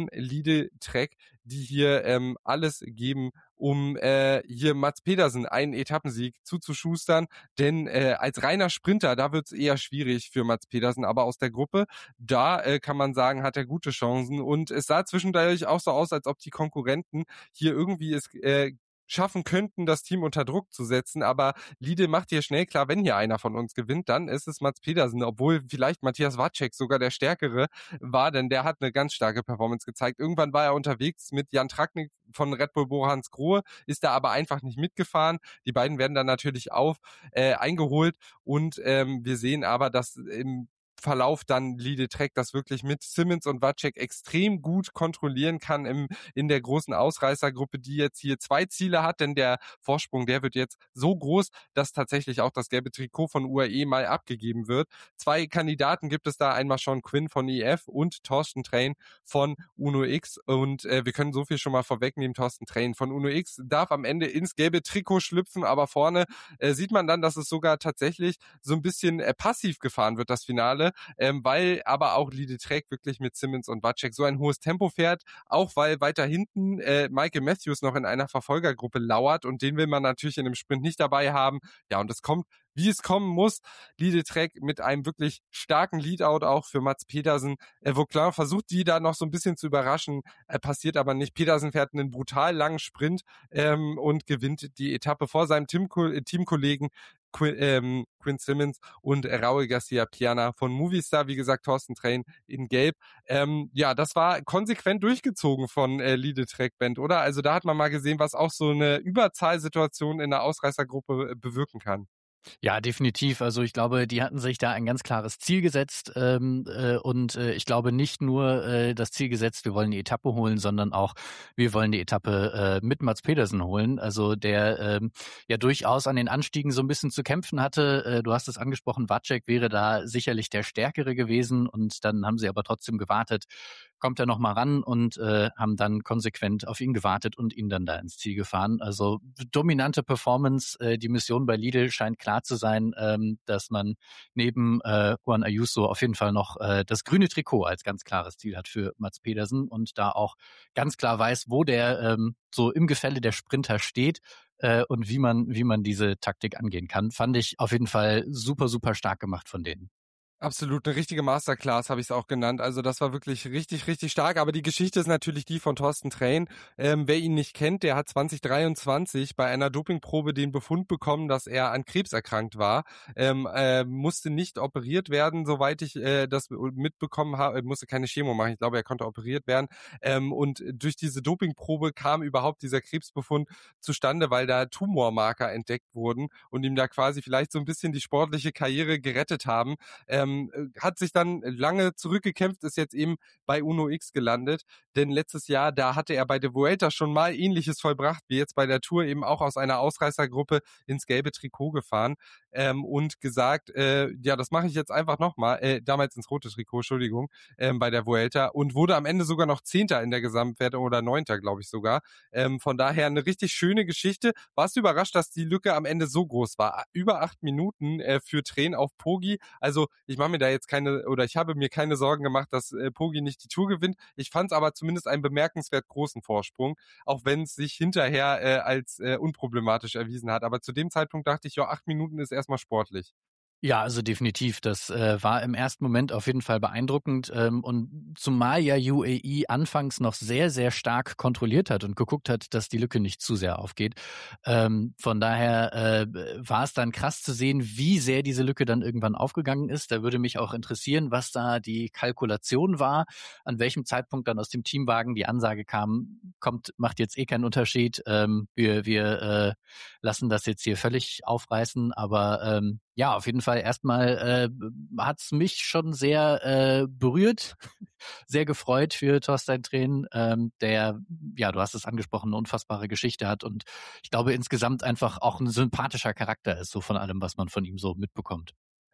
S3: von Lidl Trek, die hier ähm, alles geben, um äh, hier Mads Pedersen einen Etappensieg zuzuschustern, denn äh, als reiner Sprinter, da wird's eher schwierig für Mads Pedersen, aber aus der Gruppe, da äh, kann man sagen, hat er gute Chancen und es sah zwischendurch auch so aus, als ob die Konkurrenten hier irgendwie es äh, schaffen könnten, das Team unter Druck zu setzen, aber Lidl macht hier schnell klar, wenn hier einer von uns gewinnt, dann ist es Mads Pedersen, obwohl vielleicht Matthias Wacek sogar der Stärkere war, denn der hat eine ganz starke Performance gezeigt. Irgendwann war er unterwegs mit Jan Tratnik von Red Bull Bora-Hansgrohe, ist da aber einfach nicht mitgefahren. Die beiden werden dann natürlich auf äh, eingeholt und ähm, wir sehen aber, dass im Verlauf dann Lidl Trek das wirklich mit Simmons und Wacek extrem gut kontrollieren kann im, in der großen Ausreißergruppe, die jetzt hier zwei Ziele hat, denn der Vorsprung, der wird jetzt so groß, dass tatsächlich auch das gelbe Trikot von U A E mal abgegeben wird. Zwei Kandidaten gibt es da, einmal Sean Quinn von E F und Thorsten Train von Uno X und äh, wir können so viel schon mal vorwegnehmen, Thorsten Train von Uno X darf am Ende ins gelbe Trikot schlüpfen, aber vorne äh, sieht man dann, dass es sogar tatsächlich so ein bisschen äh, passiv gefahren wird, das Finale, ähm, weil aber auch Lidl Trek wirklich mit Simmons und Wacek so ein hohes Tempo fährt, auch weil weiter hinten äh, Michael Matthews noch in einer Verfolgergruppe lauert und den will man natürlich in einem Sprint nicht dabei haben. Ja, und es kommt, wie es kommen muss. Lidl Trek mit einem wirklich starken Leadout auch für Mads Pedersen. Äh, Vauclin versucht, die da noch so ein bisschen zu überraschen, äh, passiert aber nicht. Pedersen fährt einen brutal langen Sprint ähm, und gewinnt die Etappe vor seinem Team Teamkollegen Quinn, ähm, Quinn Simmons und Raul Garcia Piana von Movistar, wie gesagt, Thorsten Train in Gelb. Ähm, ja, das war konsequent durchgezogen von äh, Lidl Trek Band, oder? Also da hat man mal gesehen, was auch so eine Überzahlsituation in der Ausreißergruppe äh, bewirken kann.
S4: Ja, definitiv. Also ich glaube, die hatten sich da ein ganz klares Ziel gesetzt ähm, äh, und äh, ich glaube nicht nur äh, das Ziel gesetzt, wir wollen die Etappe holen, sondern auch wir wollen die Etappe äh, mit Mads Pedersen holen. Also der ähm, ja durchaus an den Anstiegen so ein bisschen zu kämpfen hatte. Äh, du hast es angesprochen, Wacek wäre da sicherlich der Stärkere gewesen und dann haben sie aber trotzdem gewartet, kommt er noch mal ran und äh, haben dann konsequent auf ihn gewartet und ihn dann da ins Ziel gefahren. Also dominante Performance. Äh, die Mission bei Lidl scheint klar zu sein, ähm, dass man neben äh, Juan Ayuso auf jeden Fall noch äh, das grüne Trikot als ganz klares Ziel hat für Mads Pedersen und da auch ganz klar weiß, wo der ähm, so im Gefälle der Sprinter steht äh, und wie man wie man diese Taktik angehen kann. Fand ich auf jeden Fall super, super stark gemacht von denen.
S3: Absolut, eine richtige Masterclass habe ich es auch genannt. Also das war wirklich richtig, richtig stark. Aber die Geschichte ist natürlich die von Thorsten Train. Ähm, wer ihn nicht kennt, der hat zwanzig dreiundzwanzig bei einer Dopingprobe den Befund bekommen, dass er an Krebs erkrankt war. Ähm, äh, musste nicht operiert werden, soweit ich äh, das mitbekommen habe. Musste keine Chemo machen. Ich glaube, er konnte operiert werden. Ähm, und durch diese Dopingprobe kam überhaupt dieser Krebsbefund zustande, weil da Tumormarker entdeckt wurden und ihm da quasi vielleicht so ein bisschen die sportliche Karriere gerettet haben. Ähm, hat sich dann lange zurückgekämpft, ist jetzt eben bei Uno X gelandet, denn letztes Jahr, da hatte er bei der Vuelta schon mal Ähnliches vollbracht, wie jetzt bei der Tour, eben auch aus einer Ausreißergruppe ins gelbe Trikot gefahren ähm, und gesagt, äh, ja, das mache ich jetzt einfach nochmal, äh, damals ins rote Trikot, Entschuldigung, ähm, bei der Vuelta und wurde am Ende sogar noch Zehnter in der Gesamtwertung oder Neunter, glaube ich sogar. Ähm, von daher eine richtig schöne Geschichte. Warst du überrascht, dass die Lücke am Ende so groß war? Über acht Minuten äh, für Train auf Poggi. Also ich mache mir da jetzt keine, oder ich habe mir keine Sorgen gemacht, dass äh, Poggi nicht die Tour gewinnt. Ich fand es aber zumindest einen bemerkenswert großen Vorsprung, auch wenn es sich hinterher äh, als äh, unproblematisch erwiesen hat. Aber zu dem Zeitpunkt dachte ich, ja, acht Minuten ist erstmal sportlich.
S4: Ja, also definitiv. Das äh, war im ersten Moment auf jeden Fall beeindruckend. Ähm, und zumal ja U A E anfangs noch sehr, sehr stark kontrolliert hat und geguckt hat, dass die Lücke nicht zu sehr aufgeht. Ähm, von daher äh, war es dann krass zu sehen, wie sehr diese Lücke dann irgendwann aufgegangen ist. Da würde mich auch interessieren, was da die Kalkulation war, an welchem Zeitpunkt dann aus dem Teamwagen die Ansage kam, kommt, macht jetzt eh keinen Unterschied. Ähm, wir wir äh, lassen das jetzt hier völlig aufreißen. Aber ähm, ja, auf jeden Fall erstmal äh, hat's mich schon sehr äh, berührt, sehr gefreut für Thorstein Train, ähm, der, ja, du hast es angesprochen, eine unfassbare Geschichte hat und ich glaube insgesamt einfach auch ein sympathischer Charakter ist, so von allem, was man von ihm so mitbekommt.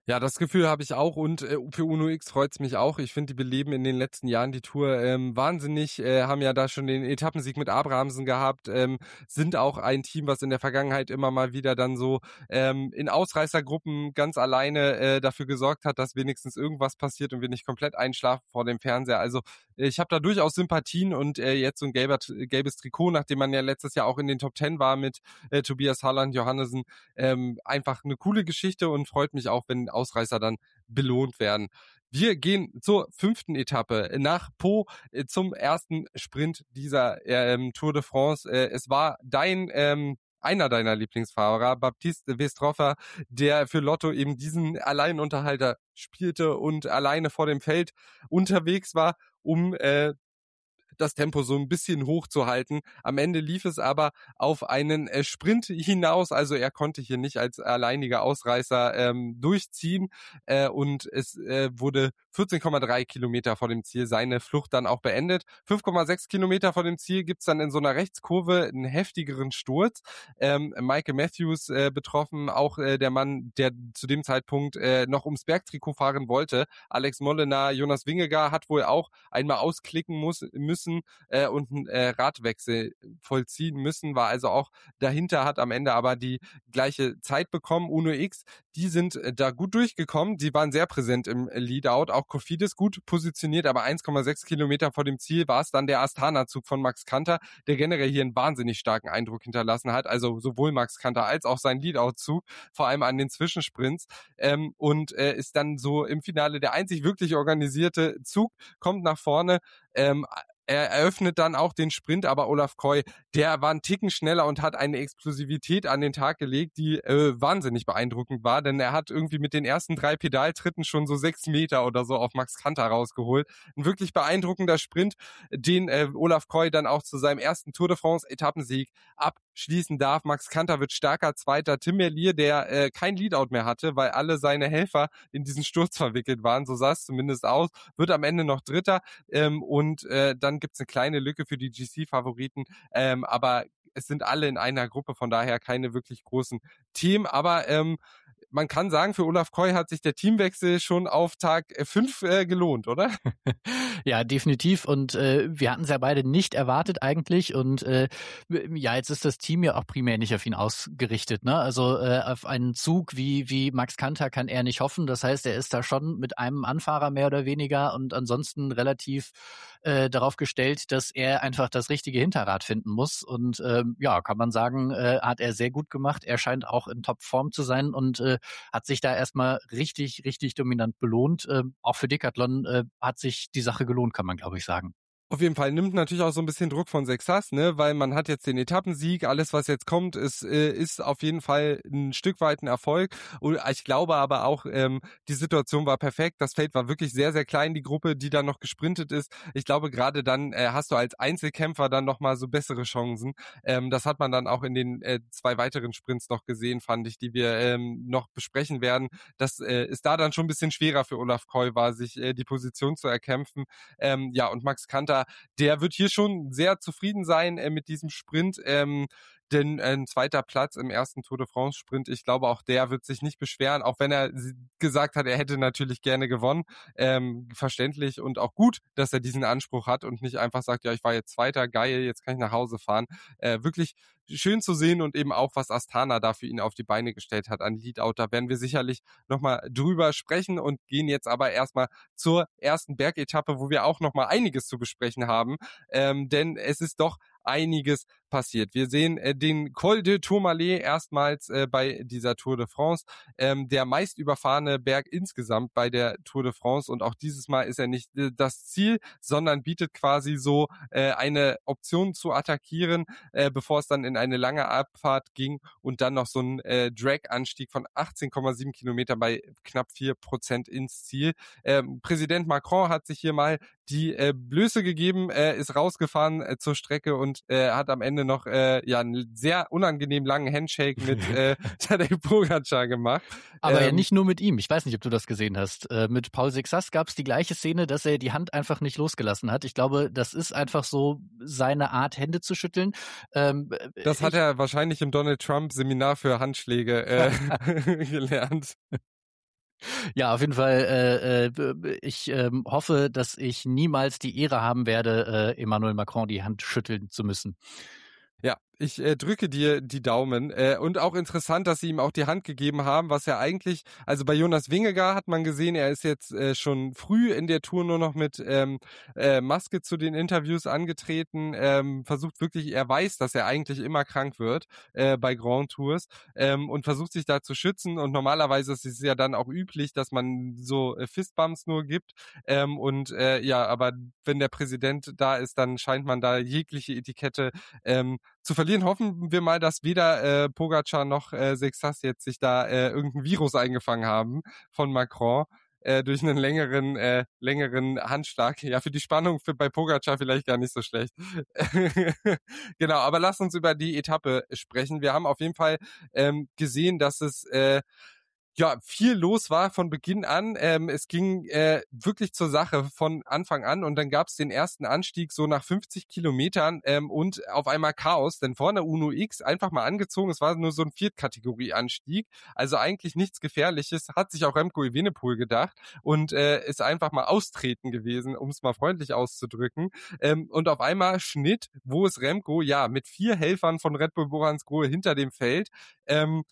S3: Ja, das Gefühl habe ich auch und äh, für Uno X freut's mich auch. Ich finde, die beleben in den letzten Jahren die Tour ähm, wahnsinnig, äh, haben ja da schon den Etappensieg mit Abrahamsen gehabt, ähm, sind auch ein Team, was in der Vergangenheit immer mal wieder dann so ähm, in Ausreißergruppen ganz alleine äh, dafür gesorgt hat, dass wenigstens irgendwas passiert und wir nicht komplett einschlafen vor dem Fernseher. Also äh, ich habe da durchaus Sympathien und äh, jetzt so ein gelber, gelbes Trikot, nachdem man ja letztes Jahr auch in den Top Ten war mit äh, Tobias Harland, Johannesen, ähm, einfach eine coole Geschichte und freut mich auch, wenn Ausreißer dann belohnt werden. Wir gehen zur fünften Etappe nach Po äh, zum ersten Sprint dieser ähm, Tour de France. Äh, es war dein ähm, einer deiner Lieblingsfahrer, Baptiste Westroffer, der für Lotto eben diesen Alleinunterhalter spielte und alleine vor dem Feld unterwegs war, um äh, das Tempo so ein bisschen hochzuhalten. Am Ende lief es aber auf einen äh, Sprint hinaus, also er konnte hier nicht als alleiniger Ausreißer ähm, durchziehen äh, und es äh, wurde vierzehn Komma drei Kilometer vor dem Ziel seine Flucht dann auch beendet. fünf Komma sechs Kilometer vor dem Ziel gibt's dann in so einer Rechtskurve einen heftigeren Sturz. Ähm, Michael Matthews äh, betroffen, auch äh, der Mann, der zu dem Zeitpunkt äh, noch ums Bergtrikot fahren wollte. Alex Molenaar, Jonas Vingegaard hat wohl auch einmal ausklicken muss, müssen äh, und einen äh, Radwechsel vollziehen müssen, war also auch dahinter, hat am Ende aber die gleiche Zeit bekommen. Uno X, die sind äh, da gut durchgekommen, die waren sehr präsent im Leadout, auch Cofidis gut positioniert, aber eins Komma sechs Kilometer vor dem Ziel war es dann der Astana-Zug von Max Kanter, der generell hier einen wahnsinnig starken Eindruck hinterlassen hat, also sowohl Max Kanter als auch sein Leadout-Zug, vor allem an den Zwischensprints ähm, und äh, ist dann so im Finale der einzig wirklich organisierte Zug, kommt nach vorne, ähm, er eröffnet dann auch den Sprint, aber Olaf Koy, der war einen Ticken schneller und hat eine Explosivität an den Tag gelegt, die äh, wahnsinnig beeindruckend war, denn er hat irgendwie mit den ersten drei Pedaltritten schon so sechs Meter oder so auf Max Kanter rausgeholt. Ein wirklich beeindruckender Sprint, den äh, Olaf Koy dann auch zu seinem ersten Tour de France Etappensieg abschließen darf. Max Kanter wird starker Zweiter. Tim Merlier, der äh, kein Leadout mehr hatte, weil alle seine Helfer in diesen Sturz verwickelt waren, so sah es zumindest aus, wird am Ende noch Dritter ähm, und äh, dann gibt's eine kleine Lücke für die G C-Favoriten, ähm, aber es sind alle in einer Gruppe, von daher keine wirklich großen Themen, aber ähm, man kann sagen, für Olaf Koy hat sich der Teamwechsel schon auf Tag fünf äh, gelohnt, oder?
S4: Ja, definitiv. Und äh, wir hatten es ja beide nicht erwartet eigentlich. Und äh, ja, jetzt ist das Team ja auch primär nicht auf ihn ausgerichtet. Ne? Also äh, auf einen Zug wie wie Max Kanter kann er nicht hoffen. Das heißt, er ist da schon mit einem Anfahrer mehr oder weniger und ansonsten relativ äh, darauf gestellt, dass er einfach das richtige Hinterrad finden muss. Und ähm, ja, kann man sagen, äh, hat er sehr gut gemacht. Er scheint auch in Topform zu sein und äh, hat sich da erstmal richtig, richtig dominant belohnt. Äh, auch für Decathlon äh, hat sich die Sache gelohnt, kann man, glaube ich, sagen.
S3: Auf jeden Fall nimmt natürlich auch so ein bisschen Druck von Sexas, ne, weil man hat jetzt den Etappensieg, alles was jetzt kommt, ist äh, ist auf jeden Fall ein Stück weit ein Erfolg und ich glaube aber auch, ähm, die Situation war perfekt, das Feld war wirklich sehr, sehr klein, die Gruppe, die dann noch gesprintet ist. Ich glaube, gerade dann äh, hast du als Einzelkämpfer dann nochmal so bessere Chancen. Ähm, das hat man dann auch in den äh, zwei weiteren Sprints noch gesehen, fand ich, die wir ähm, noch besprechen werden. Das äh, ist da dann schon ein bisschen schwerer für Olaf Koy war, sich äh, die Position zu erkämpfen. Ähm, ja, und Max Kanter, der wird hier schon sehr zufrieden sein äh, mit diesem Sprint, ähm, denn ein zweiter Platz im ersten Tour de France Sprint, ich glaube auch der wird sich nicht beschweren, auch wenn er gesagt hat, er hätte natürlich gerne gewonnen, ähm, verständlich und auch gut, dass er diesen Anspruch hat und nicht einfach sagt, ja, ich war jetzt Zweiter, geil, jetzt kann ich nach Hause fahren. Äh, wirklich schön zu sehen und eben auch, was Astana da für ihn auf die Beine gestellt hat an Leadout, da werden wir sicherlich nochmal drüber sprechen und gehen jetzt aber erstmal zur ersten Bergetappe, wo wir auch nochmal einiges zu besprechen haben, ähm, denn es ist doch einiges passiert. Wir sehen äh, den Col de Tourmalet erstmals äh, bei dieser Tour de France, ähm, der meist überfahrene Berg insgesamt bei der Tour de France und auch dieses Mal ist er nicht äh, das Ziel, sondern bietet quasi so äh, eine Option zu attackieren, äh, bevor es dann in eine lange Abfahrt ging und dann noch so ein äh, Drag-Anstieg von achtzehn Komma sieben Kilometer bei knapp vier Prozent ins Ziel. Ähm, Präsident Macron hat sich hier mal die äh, Blöße gegeben, äh, ist rausgefahren äh, zur Strecke und äh, hat am Ende noch äh, ja einen sehr unangenehm langen Handshake mit äh, Tadej Pogačar gemacht.
S4: Aber
S3: ähm,
S4: ja nicht nur mit ihm. Ich weiß nicht, ob du das gesehen hast. Äh, mit Paul Sexas gab es die gleiche Szene, dass er die Hand einfach nicht losgelassen hat. Ich glaube, das ist einfach so seine Art, Hände zu schütteln. Ähm,
S3: das hat
S4: ich,
S3: er wahrscheinlich im Donald Trump Seminar für Handschläge äh, gelernt.
S4: Ja, auf jeden Fall. Äh, äh, ich äh, hoffe, dass ich niemals die Ehre haben werde, äh, Emmanuel Macron die Hand schütteln zu müssen.
S3: Ja, ich äh, drücke dir die Daumen. Äh, und auch interessant, dass sie ihm auch die Hand gegeben haben, was ja eigentlich, also bei Jonas Vingegaard hat man gesehen, er ist jetzt äh, schon früh in der Tour nur noch mit ähm, äh, Maske zu den Interviews angetreten, ähm, versucht wirklich, er weiß, dass er eigentlich immer krank wird äh, bei Grand Tours ähm, und versucht sich da zu schützen, und normalerweise ist es ja dann auch üblich, dass man so äh, Fistbumps nur gibt ähm, und äh, ja, aber wenn der Präsident da ist, dann scheint man da jegliche Etikette ähm, zu verlieren. Hoffen wir mal, dass weder äh, Pogacar noch äh, Sexas jetzt sich da äh, irgendein Virus eingefangen haben von Macron äh, durch einen längeren äh, längeren Handschlag. Ja, für die Spannung für bei Pogacar vielleicht gar nicht so schlecht. Genau, aber lass uns über die Etappe sprechen. Wir haben auf jeden Fall ähm, gesehen, dass es äh, ja, viel los war von Beginn an. Ähm, es ging äh, wirklich zur Sache von Anfang an, und dann gab es den ersten Anstieg so nach fünfzig Kilometern ähm, und auf einmal Chaos, denn vorne Uno X einfach mal angezogen. Es war nur so ein Viertkategorie-Anstieg, also eigentlich nichts Gefährliches, hat sich auch Remco Evenepoel gedacht und äh, ist einfach mal austreten gewesen, um es mal freundlich auszudrücken. Ähm, und auf einmal Schnitt, wo ist Remco? Ja, mit vier Helfern von Red Bull Boransgrohe hinter dem Feld. Ähm,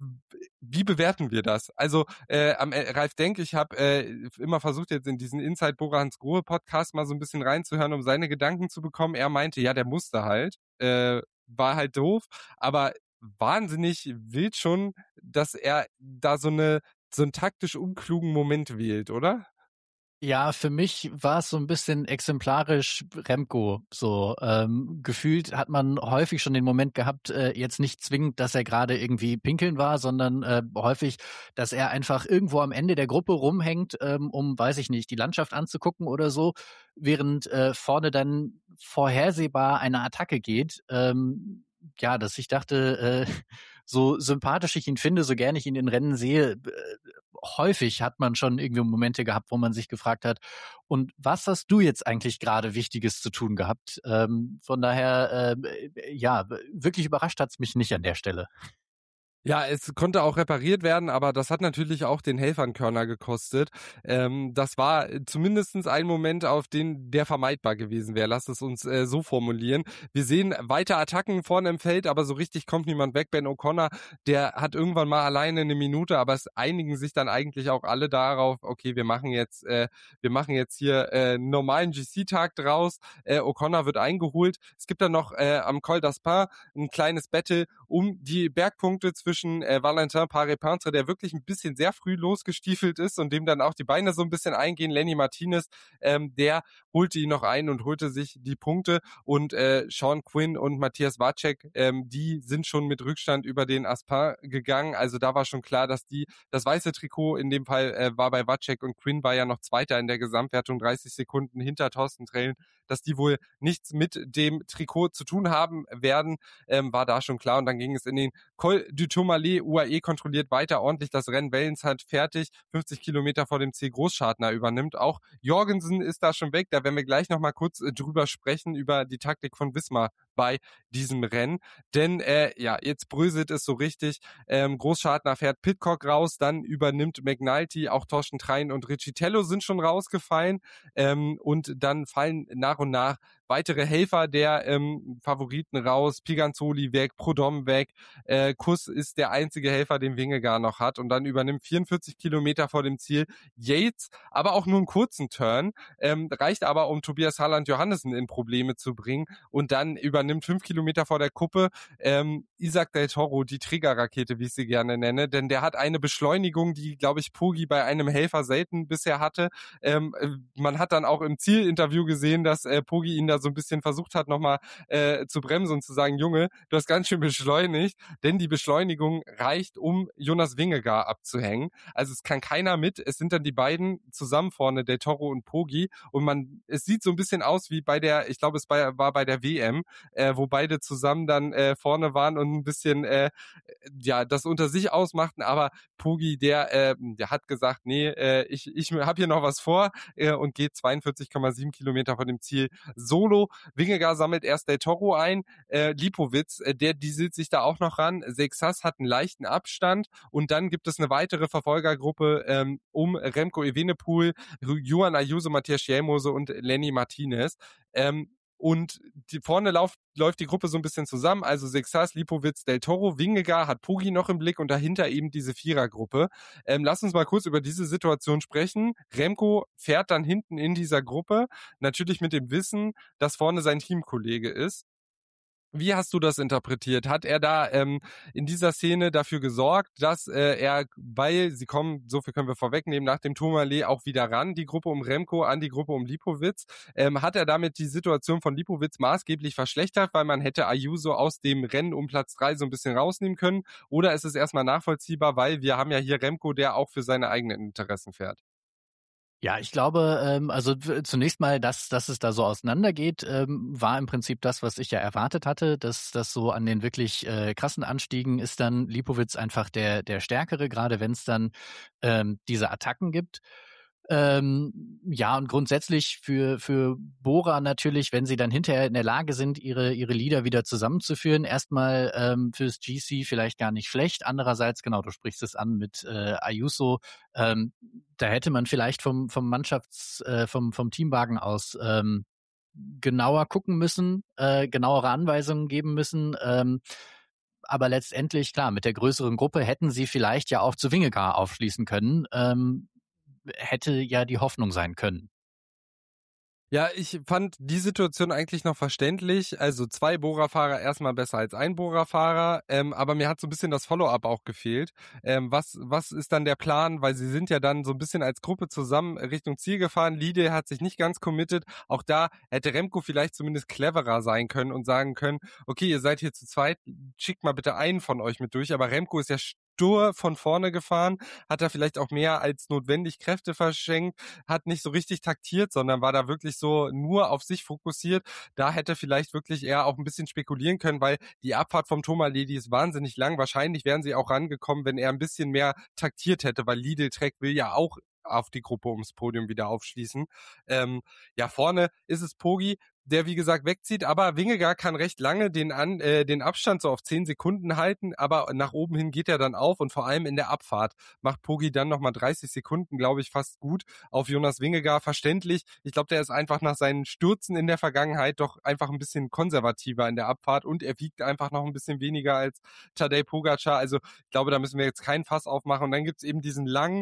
S3: Wie bewerten wir das? Also äh, am äh, Ralf Denk, ich habe äh, immer versucht, jetzt in diesen Inside Boransgrohe Podcast mal so ein bisschen reinzuhören, um seine Gedanken zu bekommen. Er meinte, ja, der musste halt, äh, war halt doof, aber wahnsinnig wild schon, dass er da so eine so einen taktisch unklugen Moment wählt, oder?
S4: Ja, für mich war es so ein bisschen exemplarisch Remco. So ähm, gefühlt hat man häufig schon den Moment gehabt, äh, jetzt nicht zwingend, dass er gerade irgendwie pinkeln war, sondern äh, häufig, dass er einfach irgendwo am Ende der Gruppe rumhängt, ähm, um, weiß ich nicht, die Landschaft anzugucken oder so, während äh, vorne dann vorhersehbar eine Attacke geht. Ähm, ja, dass ich dachte, äh, so sympathisch ich ihn finde, so gerne ich ihn in Rennen sehe, äh, häufig hat man schon irgendwie Momente gehabt, wo man sich gefragt hat, und was hast du jetzt eigentlich gerade Wichtiges zu tun gehabt? Ähm, von daher, äh, ja, wirklich überrascht hat's mich nicht an der Stelle.
S3: Ja, es konnte auch repariert werden, aber das hat natürlich auch den Helfern Körner gekostet. Ähm, das war zumindestens ein Moment, auf den der vermeidbar gewesen wäre. Lass es uns äh, so formulieren. Wir sehen weiter Attacken vorne im Feld, aber so richtig kommt niemand weg. Ben O'Connor, der hat irgendwann mal alleine eine Minute, aber es einigen sich dann eigentlich auch alle darauf, okay, wir machen jetzt, äh, wir machen jetzt hier äh, einen normalen G C-Tag draus. Äh, O'Connor wird eingeholt. Es gibt dann noch äh, am Col d'Aspin ein kleines Battle um die Bergpunkte zwischen äh, Valentin Paré-Peintre, der wirklich ein bisschen sehr früh losgestiefelt ist und dem dann auch die Beine so ein bisschen eingehen. Lenny Martinez, ähm, der holte ihn noch ein und holte sich die Punkte, und äh, Sean Quinn und Matthias Wacek, ähm, die sind schon mit Rückstand über den Aspin gegangen. Also da war schon klar, dass die, das weiße Trikot in dem Fall äh, war bei Wacek, und Quinn war ja noch Zweiter in der Gesamtwertung, dreißig Sekunden hinter Thorsten Trellen, dass die wohl nichts mit dem Trikot zu tun haben werden, ähm, war da schon klar. Und dann ging es in den Col du Tourmalet. U A E kontrolliert weiter ordentlich das Rennen. Wellens hat fertig, fünfzig Kilometer vor dem Ziel. Großschartner übernimmt. Auch Jorgensen ist da schon weg. Da werden wir gleich nochmal kurz äh, drüber sprechen, über die Taktik von Wismar bei diesem Rennen. Denn äh, ja, jetzt bröselt es so richtig. Ähm, Großschartner fährt Pidcock raus, dann übernimmt McNulty, auch Torsten Trein und Riccitello sind schon rausgefallen. Ähm, und dann fallen nach und nach weitere Helfer der ähm, Favoriten raus. Piganzoli weg, Prudhomme weg. Äh, Kuss ist der einzige Helfer, den Vingegaard noch hat. Und dann übernimmt vierundvierzig Kilometer vor dem Ziel Yates, aber auch nur einen kurzen Turn. Ähm, reicht aber, um Tobias Harland-Johannessen in Probleme zu bringen. Und dann übernimmt fünf Kilometer vor der Kuppe ähm, Isaac Del Toro, die Triggerrakete, wie ich sie gerne nenne. Denn der hat eine Beschleunigung, die, glaube ich, Poggi bei einem Helfer selten bisher hatte. Ähm, man hat dann auch im Zielinterview gesehen, dass äh, Poggi ihn da so ein bisschen versucht hat, nochmal äh, zu bremsen und zu sagen, Junge, du hast ganz schön beschleunigt, denn die Beschleunigung reicht, um Jonas Vingegaard abzuhängen. Also es kann keiner mit, es sind dann die beiden zusammen vorne, Del Toro und Poggi, und man, es sieht so ein bisschen aus wie bei der, ich glaube, es bei, war bei der W M, äh, wo beide zusammen dann äh, vorne waren und ein bisschen äh, ja das unter sich ausmachten, aber Poggi, der, äh, der hat gesagt, nee, äh, ich, ich habe hier noch was vor äh, und geht zweiundvierzig Komma sieben Kilometer von dem Ziel so solo. Vingegaard sammelt erst Del Toro ein, äh, Lipowitz, äh, der dieselt sich da auch noch ran. Seixas hat einen leichten Abstand und dann gibt es eine weitere Verfolgergruppe ähm, um Remco Evenepoel, Juan Ayuso, Matthias Schjelmose und Lenny Martinez. Ähm, Und die, vorne lauf, läuft die Gruppe so ein bisschen zusammen, also Seixas, Lipowitz, Del Toro, Vingegaard hat Poggi noch im Blick und dahinter eben diese Vierergruppe. Ähm, lass uns mal kurz über diese Situation sprechen. Remco fährt dann hinten in dieser Gruppe, natürlich mit dem Wissen, dass vorne sein Teamkollege ist. Wie hast du das interpretiert? Hat er da ähm, in dieser Szene dafür gesorgt, dass äh, er, weil sie kommen, so viel können wir vorwegnehmen, nach dem Tourmalet auch wieder ran, die Gruppe um Remco an die Gruppe um Lipowitz, ähm, hat er damit die Situation von Lipowitz maßgeblich verschlechtert, weil man hätte Ayuso aus dem Rennen um Platz drei so ein bisschen rausnehmen können? Oder ist es erstmal nachvollziehbar, weil wir haben ja hier Remco, der auch für seine eigenen Interessen fährt?
S4: Ja, ich glaube, ähm, also w- zunächst mal, dass, dass es da so auseinandergeht, ähm, war im Prinzip das, was ich ja erwartet hatte, dass das so an den wirklich äh, krassen Anstiegen ist dann Lipowitz einfach der der Stärkere, gerade wenn es dann ähm, diese Attacken gibt. Ähm, ja, und grundsätzlich für für Bora natürlich, wenn sie dann hinterher in der Lage sind, ihre ihre Lieder wieder zusammenzuführen, erstmal ähm, fürs G C vielleicht gar nicht schlecht. Andererseits, genau, du sprichst es an mit äh, Ayuso, ähm, da hätte man vielleicht vom vom Mannschafts äh, vom vom Teamwagen aus ähm, genauer gucken müssen, äh, genauere Anweisungen geben müssen. Ähm, aber letztendlich, klar, mit der größeren Gruppe hätten sie vielleicht ja auch zu Vingegaard aufschließen können. Ähm, hätte ja die Hoffnung sein können.
S3: Ja, ich fand die Situation eigentlich noch verständlich. Also zwei Bora-Fahrer erstmal besser als ein Bora-Fahrer, ähm, aber mir hat so ein bisschen das Follow-up auch gefehlt. Ähm, was, was ist dann der Plan? Weil sie sind ja dann so ein bisschen als Gruppe zusammen Richtung Ziel gefahren. Lidl hat sich nicht ganz committed. Auch da hätte Remco vielleicht zumindest cleverer sein können und sagen können, okay, ihr seid hier zu zweit, schickt mal bitte einen von euch mit durch. Aber Remco ist ja stur von vorne gefahren, hat da vielleicht auch mehr als notwendig Kräfte verschenkt, hat nicht so richtig taktiert, sondern war da wirklich so nur auf sich fokussiert. Da hätte vielleicht wirklich eher auch ein bisschen spekulieren können, weil die Abfahrt vom Tourmalet, die ist wahnsinnig lang. Wahrscheinlich wären sie auch rangekommen, wenn er ein bisschen mehr taktiert hätte, weil Lidl Trek will ja auch auf die Gruppe ums Podium wieder aufschließen. Ähm, ja, vorne ist es Poggi, der wie gesagt wegzieht, aber Vingegaard kann recht lange den an äh, den Abstand so auf zehn Sekunden halten, aber nach oben hin geht er dann auf und vor allem in der Abfahrt macht Poggi dann nochmal dreißig Sekunden, glaube ich, fast gut auf Jonas Vingegaard, verständlich. Ich glaube, der ist einfach nach seinen Stürzen in der Vergangenheit doch einfach ein bisschen konservativer in der Abfahrt und er wiegt einfach noch ein bisschen weniger als Tadej Pogačar, also ich glaube, da müssen wir jetzt kein Fass aufmachen und dann gibt's eben diesen langen,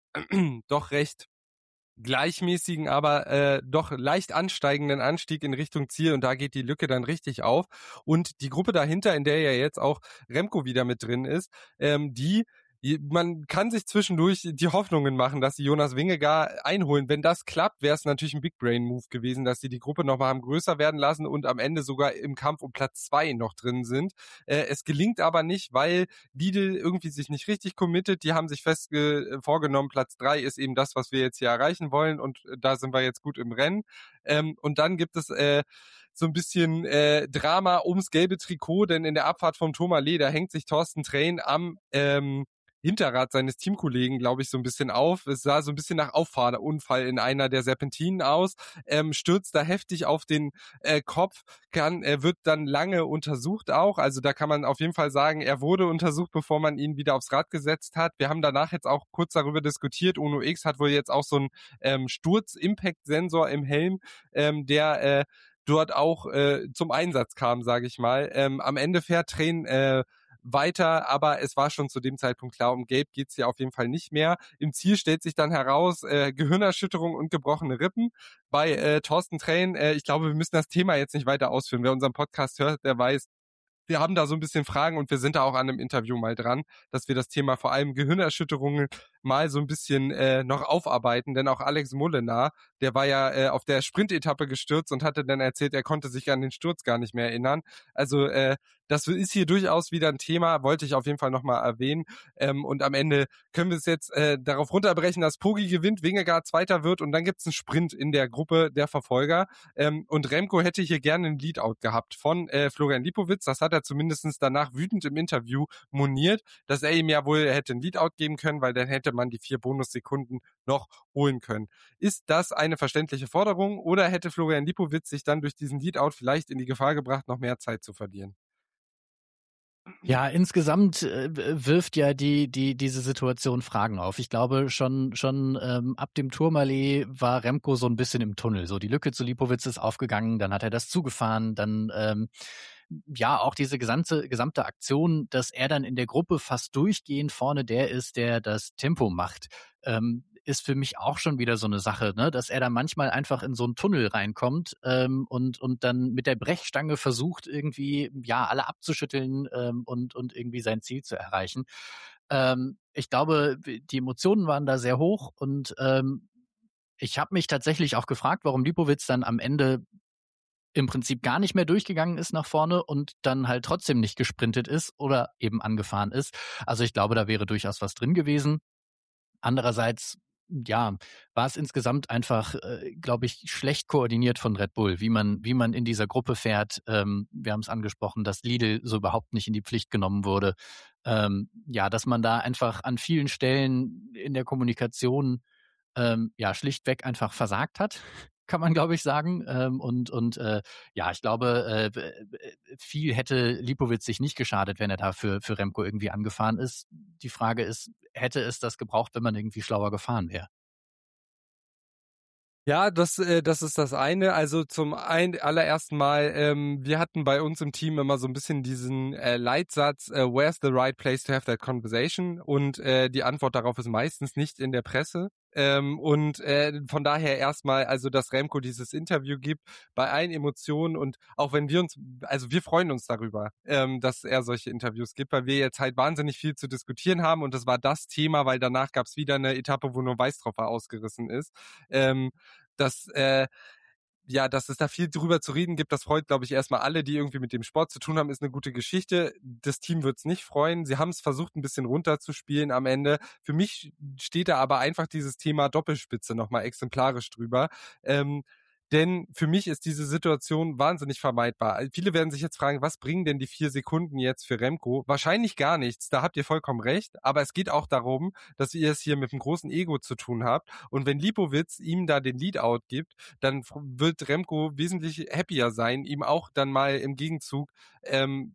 S3: doch recht gleichmäßigen, aber äh, doch leicht ansteigenden Anstieg in Richtung Ziel und da geht die Lücke dann richtig auf und die Gruppe dahinter, in der ja jetzt auch Remco wieder mit drin ist, ähm, die man kann sich zwischendurch die Hoffnungen machen, dass sie Jonas Vingegaard einholen. Wenn das klappt, wäre es natürlich ein Big Brain Move gewesen, dass sie die Gruppe nochmal haben größer werden lassen und am Ende sogar im Kampf um Platz zwei noch drin sind. Äh, es gelingt aber nicht, weil Lidl irgendwie sich nicht richtig committet. Die haben sich fest äh, vorgenommen, Platz drei ist eben das, was wir jetzt hier erreichen wollen und äh, da sind wir jetzt gut im Rennen. Ähm, und dann gibt es äh, so ein bisschen äh, Drama ums gelbe Trikot, denn in der Abfahrt vom Tourmalet, da hängt sich Thorsten Trähn am ähm, Hinterrad seines Teamkollegen, glaube ich, so ein bisschen auf. Es sah so ein bisschen nach Auffahrunfall in einer der Serpentinen aus, ähm, stürzt da heftig auf den äh, Kopf, kann, er wird dann lange untersucht auch, also da kann man auf jeden Fall sagen, er wurde untersucht, bevor man ihn wieder aufs Rad gesetzt hat. Wir haben danach jetzt auch kurz darüber diskutiert, Uno X hat wohl jetzt auch so einen ähm, Sturz-Impact-Sensor im Helm, ähm, der äh, dort auch äh, zum Einsatz kam, sage ich mal. Ähm, am Ende fährt Tränen äh, weiter, aber es war schon zu dem Zeitpunkt klar, um Gelb geht's hier auf jeden Fall nicht mehr. Im Ziel stellt sich dann heraus, äh, Gehirnerschütterung und gebrochene Rippen bei äh, Thorsten Trähn. Äh, ich glaube, wir müssen das Thema jetzt nicht weiter ausführen. Wer unseren Podcast hört, der weiß, wir haben da so ein bisschen Fragen und wir sind da auch an einem Interview mal dran, dass wir das Thema vor allem Gehirnerschütterungen mal so ein bisschen äh, noch aufarbeiten, denn auch Alex Molenaar, der war ja äh, auf der Sprintetappe gestürzt und hatte dann erzählt, er konnte sich an den Sturz gar nicht mehr erinnern. Also äh, das ist hier durchaus wieder ein Thema, wollte ich auf jeden Fall nochmal erwähnen. Ähm, und am Ende können wir es jetzt äh, darauf runterbrechen, dass Poggi gewinnt, Vingegaard Zweiter wird und dann gibt's einen Sprint in der Gruppe der Verfolger. Ähm, und Remco hätte hier gerne einen Leadout gehabt von äh, Florian Lipowitz. Das hat er zumindest danach wütend im Interview moniert, dass er ihm ja wohl hätte einen Leadout geben können, weil dann hätte hätte man die vier Bonussekunden noch holen können. Ist das eine verständliche Forderung oder hätte Florian Lipowitz sich dann durch diesen Leadout vielleicht in die Gefahr gebracht, noch mehr Zeit zu verlieren?
S4: Ja, insgesamt äh, wirft ja die die diese Situation Fragen auf. Ich glaube schon schon ähm, ab dem Tourmalet war Remco so ein bisschen im Tunnel. So die Lücke zu Lipowitz ist aufgegangen, dann hat er das zugefahren, dann ähm, ja auch diese gesamte gesamte Aktion, dass er dann in der Gruppe fast durchgehend vorne der ist, der das Tempo macht. Ähm, ist für mich auch schon wieder so eine Sache, ne, dass er da manchmal einfach in so einen Tunnel reinkommt ähm, und und dann mit der Brechstange versucht irgendwie ja alle abzuschütteln ähm, und und irgendwie sein Ziel zu erreichen. Ähm, ich glaube, die Emotionen waren da sehr hoch und ähm, ich habe mich tatsächlich auch gefragt, warum Lipowitz dann am Ende im Prinzip gar nicht mehr durchgegangen ist nach vorne und dann halt trotzdem nicht gesprintet ist oder eben angefahren ist. Also ich glaube, da wäre durchaus was drin gewesen. Andererseits, ja, war es insgesamt einfach, äh, glaube ich, schlecht koordiniert von Red Bull, wie man, wie man in dieser Gruppe fährt. Ähm, wir haben es angesprochen, dass Lidl so überhaupt nicht in die Pflicht genommen wurde. Ähm, ja, dass man da einfach an vielen Stellen in der Kommunikation ähm, ja schlichtweg einfach versagt hat, kann man glaube ich sagen. Ähm, und und äh, ja, ich glaube, äh, viel hätte Lipowitz sich nicht geschadet, wenn er da für, für Remco irgendwie angefahren ist. Die Frage ist, hätte es das gebraucht, wenn man irgendwie schlauer gefahren wäre?
S3: Ja, das, äh, das ist das eine. Also zum ein, allerersten Mal, ähm, wir hatten bei uns im Team immer so ein bisschen diesen äh, Leitsatz, äh, where's the right place to have that conversation? Und äh, die Antwort darauf ist meistens nicht in der Presse. Ähm, und äh, von daher erstmal, also dass Remco dieses Interview gibt, bei allen Emotionen und auch wenn wir uns, also wir freuen uns darüber, ähm, dass er solche Interviews gibt, weil wir jetzt halt wahnsinnig viel zu diskutieren haben und das war das Thema, weil danach gab es wieder eine Etappe, wo nur Weißtroffer ausgerissen ist. Ähm, dass äh, ja, dass es da viel drüber zu reden gibt, das freut, glaube ich, erstmal alle, die irgendwie mit dem Sport zu tun haben, ist eine gute Geschichte. Das Team wird es nicht freuen. Sie haben es versucht, ein bisschen runterzuspielen am Ende. Für mich steht da aber einfach dieses Thema Doppelspitze nochmal exemplarisch drüber. Ähm, denn für mich ist diese Situation wahnsinnig vermeidbar. Viele werden sich jetzt fragen, was bringen denn die vier Sekunden jetzt für Remco? Wahrscheinlich gar nichts, da habt ihr vollkommen recht. Aber es geht auch darum, dass ihr es hier mit einem großen Ego zu tun habt. Und wenn Lipowitz ihm da den Leadout gibt, dann wird Remco wesentlich happier sein, ihm auch dann mal im Gegenzug ähm,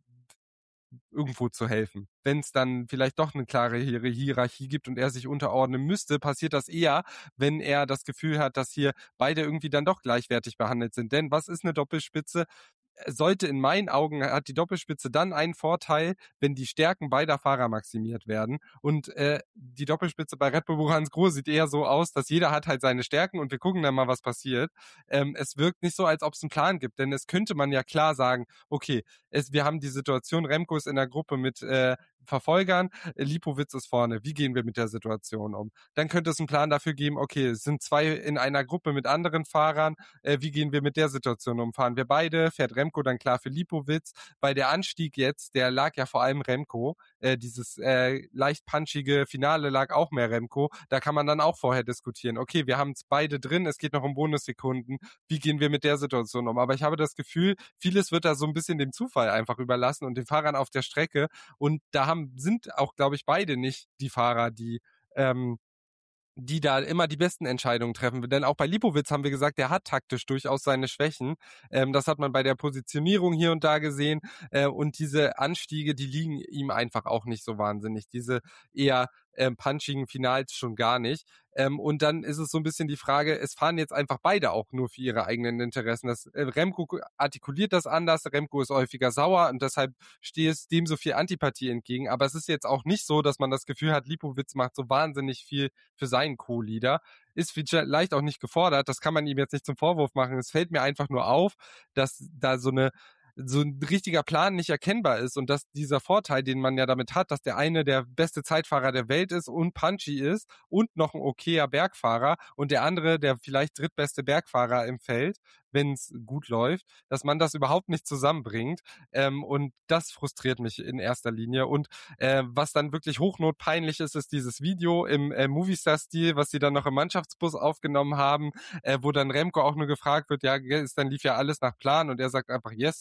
S3: irgendwo zu helfen. Wenn es dann vielleicht doch eine klare Hierarchie gibt und er sich unterordnen müsste, passiert das eher, wenn er das Gefühl hat, dass hier beide irgendwie dann doch gleichwertig behandelt sind. Denn was ist eine Doppelspitze? Sollte in meinen Augen, hat die Doppelspitze dann einen Vorteil, wenn die Stärken beider Fahrer maximiert werden. Und äh, die Doppelspitze bei Red Bull Buchans Groß sieht eher so aus, dass jeder hat halt seine Stärken und wir gucken dann mal, was passiert. Ähm, es wirkt nicht so, als ob es einen Plan gibt, denn es könnte man ja klar sagen, okay, es, wir haben die Situation, Remco ist in der Gruppe mit äh, Verfolgern, Lipowitz ist vorne. Wie gehen wir mit der Situation um? Dann könnte es einen Plan dafür geben, okay, es sind zwei in einer Gruppe mit anderen Fahrern, äh, wie gehen wir mit der Situation um? Fahren wir beide? Fährt Remco dann klar für Lipowitz? Weil der Anstieg jetzt, der lag ja vor allem Remco. Äh, dieses äh, leicht punchige Finale lag auch mehr Remco. Da kann man dann auch vorher diskutieren. Okay, wir haben es beide drin, es geht noch um Bonussekunden. Wie gehen wir mit der Situation um? Aber ich habe das Gefühl, vieles wird da so ein bisschen dem Zufall einfach überlassen und den Fahrern auf der Strecke. Und da haben, sind auch, glaube ich, beide nicht die Fahrer, die ähm, die da immer die besten Entscheidungen treffen. Denn auch bei Lipowitz haben wir gesagt, der hat taktisch durchaus seine Schwächen. Ähm, das hat man bei der Positionierung hier und da gesehen. Äh, und diese Anstiege, die liegen ihm einfach auch nicht so wahnsinnig. Diese eher ähm, punchigen Finals schon gar nicht. Ähm, und dann ist es so ein bisschen die Frage, es fahren jetzt einfach beide auch nur für ihre eigenen Interessen. Das, äh, Remco artikuliert das anders, Remco ist häufiger sauer und deshalb steht es dem so viel Antipathie entgegen. Aber es ist jetzt auch nicht so, dass man das Gefühl hat, Lipowitz macht so wahnsinnig viel für seinen Co-Leader. Ist vielleicht auch nicht gefordert, das kann man ihm jetzt nicht zum Vorwurf machen. Es fällt mir einfach nur auf, dass da so eine so ein richtiger Plan nicht erkennbar ist und dass dieser Vorteil, den man ja damit hat, dass der eine der beste Zeitfahrer der Welt ist und punchy ist und noch ein okayer Bergfahrer und der andere der vielleicht drittbeste Bergfahrer im Feld, wenn es gut läuft, dass man das überhaupt nicht zusammenbringt ähm, und das frustriert mich in erster Linie und äh, was dann wirklich hochnotpeinlich ist, ist dieses Video im äh, Movistar-Stil, was sie dann noch im Mannschaftsbus aufgenommen haben, äh, wo dann Remco auch nur gefragt wird, ja, ist, dann lief ja alles nach Plan und er sagt einfach yes.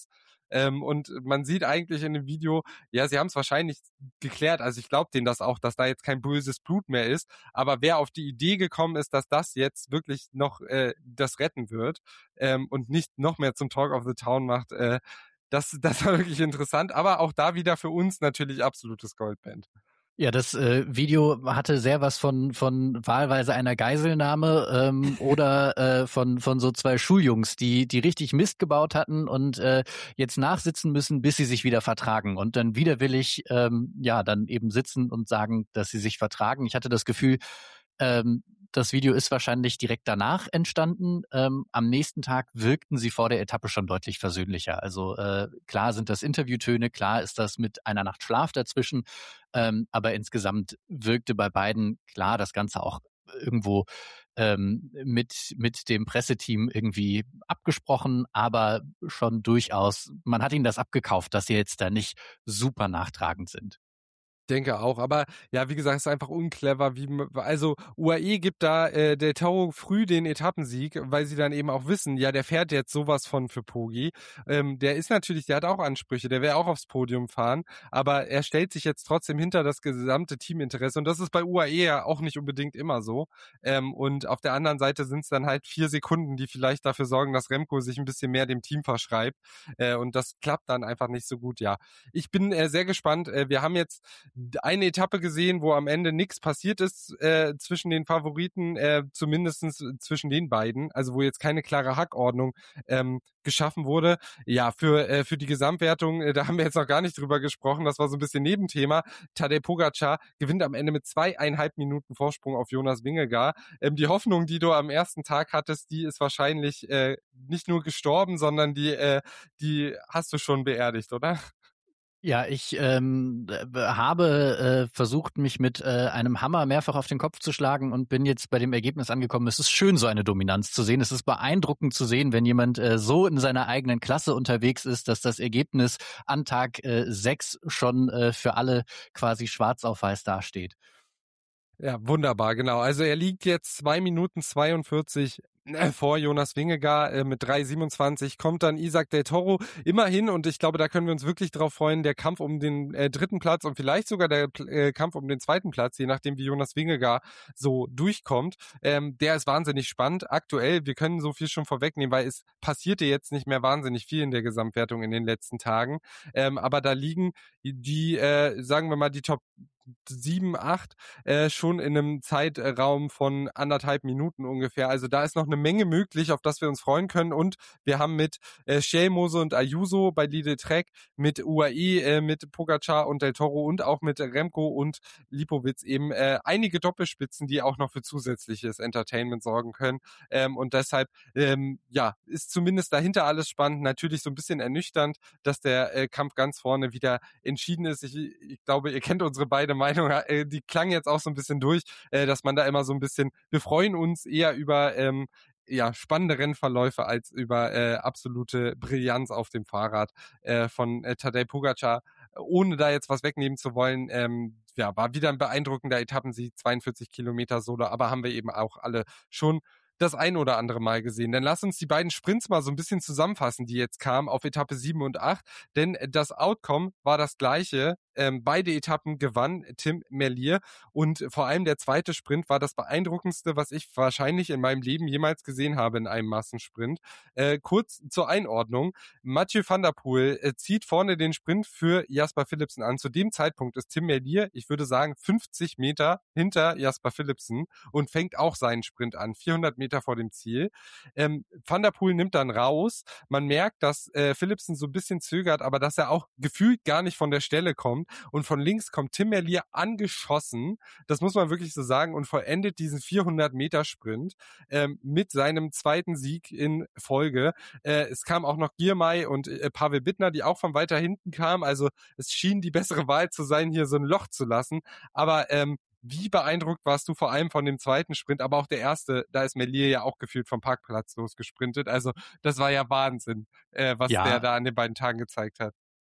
S3: Ähm, und man sieht eigentlich in dem Video, ja, sie haben es wahrscheinlich geklärt, also ich glaube denen das auch, dass da jetzt kein böses Blut mehr ist, aber wer auf die Idee gekommen ist, dass das jetzt wirklich noch äh, das retten wird ähm, und nicht noch mehr zum Talk of the Town macht, äh, das, das war wirklich interessant, aber auch da wieder für uns natürlich absolutes Goldband.
S4: Ja, das äh, Video hatte sehr was von von wahlweise einer Geiselnahme ähm, oder äh, von von so zwei Schuljungs, die die richtig Mist gebaut hatten und äh, jetzt nachsitzen müssen, bis sie sich wieder vertragen und dann widerwillig ähm, ja dann eben sitzen und sagen, dass sie sich vertragen. Ich hatte das Gefühl, ähm, das Video ist wahrscheinlich direkt danach entstanden. Ähm, am nächsten Tag wirkten sie vor der Etappe schon deutlich versöhnlicher. Also äh, klar sind das Interviewtöne, klar ist das mit einer Nacht Schlaf dazwischen, ähm, aber insgesamt wirkte bei beiden klar das Ganze auch irgendwo ähm, mit mit dem Presseteam irgendwie abgesprochen, aber schon durchaus, man hat ihnen das abgekauft, dass sie jetzt da nicht super nachtragend sind.
S3: Denke auch, aber ja, wie gesagt, es ist einfach unclever, wie also U A E gibt da äh, Del Toro früh den Etappensieg, weil sie dann eben auch wissen, ja, der fährt jetzt sowas von für Poggi. Ähm, der ist natürlich, der hat auch Ansprüche, der will auch aufs Podium fahren, aber er stellt sich jetzt trotzdem hinter das gesamte Teaminteresse und das ist bei U A E ja auch nicht unbedingt immer so. Ähm, und auf der anderen Seite sind es dann halt vier Sekunden, die vielleicht dafür sorgen, dass Remco sich ein bisschen mehr dem Team verschreibt äh, und das klappt dann einfach nicht so gut, ja. Ich bin äh, sehr gespannt, äh, wir haben jetzt eine Etappe gesehen, wo am Ende nichts passiert ist äh, zwischen den Favoriten, äh, zumindest zwischen den beiden, also wo jetzt keine klare Hackordnung ähm, geschaffen wurde. Ja, für äh, für die Gesamtwertung, äh, da haben wir jetzt noch gar nicht drüber gesprochen, das war so ein bisschen Nebenthema. Tadej Pogačar gewinnt am Ende mit zweieinhalb Minuten Vorsprung auf Jonas Vingegaard. Ähm, die Hoffnung, die du am ersten Tag hattest, die ist wahrscheinlich äh, nicht nur gestorben, sondern die, äh, die hast du schon beerdigt, oder?
S4: Ja, ich ähm, habe äh, versucht, mich mit äh, einem Hammer mehrfach auf den Kopf zu schlagen und bin jetzt bei dem Ergebnis angekommen. Es ist schön, so eine Dominanz zu sehen. Es ist beeindruckend zu sehen, wenn jemand äh, so in seiner eigenen Klasse unterwegs ist, dass das Ergebnis an Tag äh, sechs schon äh, für alle quasi schwarz auf weiß dasteht.
S3: Ja, wunderbar, genau. Also er liegt jetzt zwei Minuten zweiundvierzig äh, vor Jonas Vingegaard äh, mit drei siebenundzwanzig, kommt dann Isaac Del Toro immerhin und ich glaube, da können wir uns wirklich drauf freuen, der Kampf um den äh, dritten Platz und vielleicht sogar der äh, Kampf um den zweiten Platz, je nachdem wie Jonas Vingegaard so durchkommt, ähm, der ist wahnsinnig spannend. Aktuell, wir können so viel schon vorwegnehmen, weil es passierte jetzt nicht mehr wahnsinnig viel in der Gesamtwertung in den letzten Tagen, ähm, aber da liegen die, äh, sagen wir mal, die Top sieben, acht äh, schon in einem Zeitraum von anderthalb Minuten ungefähr. Also da ist noch eine Menge möglich, auf das wir uns freuen können. Und wir haben mit äh, Schelmose und Ayuso bei Lidl Trek, mit U A E, äh, mit Pogačar und Del Toro und auch mit Remco und Lipowitz eben äh, einige Doppelspitzen, die auch noch für zusätzliches Entertainment sorgen können. Ähm, und deshalb, ähm, ja, ist zumindest dahinter alles spannend. Natürlich so ein bisschen ernüchternd, dass der äh, Kampf ganz vorne wieder entschieden ist. Ich, ich glaube, ihr kennt unsere beide Meinung, äh, die klang jetzt auch so ein bisschen durch, äh, dass man da immer so ein bisschen, wir freuen uns eher über ähm, ja, spannende Rennverläufe als über äh, absolute Brillanz auf dem Fahrrad äh, von äh, Tadej Pogačar. Ohne da jetzt was wegnehmen zu wollen, ähm, ja, war wieder ein beeindruckender Etappensieg, zweiundvierzig Kilometer Solo, aber haben wir eben auch alle schon das ein oder andere Mal gesehen. Dann lass uns die beiden Sprints mal so ein bisschen zusammenfassen, die jetzt kamen auf Etappe sieben und acht, denn das Outcome war das gleiche. Ähm, beide Etappen gewann Tim Merlier und vor allem der zweite Sprint war das beeindruckendste, was ich wahrscheinlich in meinem Leben jemals gesehen habe in einem Massensprint. Äh, kurz zur Einordnung. Mathieu van der Poel äh, zieht vorne den Sprint für Jasper Philipsen an. Zu dem Zeitpunkt ist Tim Merlier, ich würde sagen, fünfzig Meter hinter Jasper Philipsen und fängt auch seinen Sprint an, vierhundert Meter vor dem Ziel. Ähm, Van der Poel nimmt dann raus. Man merkt, dass äh, Philipsen so ein bisschen zögert, aber dass er auch gefühlt gar nicht von der Stelle kommt. Und von links kommt Tim Merlier angeschossen, das muss man wirklich so sagen, und vollendet diesen vierhundert Meter Sprint ähm, mit seinem zweiten Sieg in Folge. Äh, es kam auch noch Girmay und äh, Pavel Bittner, die auch von weiter hinten kamen, also es schien die bessere Wahl zu sein, hier so ein Loch zu lassen, aber ähm, wie beeindruckt warst du vor allem von dem zweiten Sprint, aber auch der erste, da ist Merlier ja auch gefühlt vom Parkplatz los gesprintet, also das war ja Wahnsinn, äh, was
S4: Ja,
S3: der da an den beiden Tagen gezeigt hat.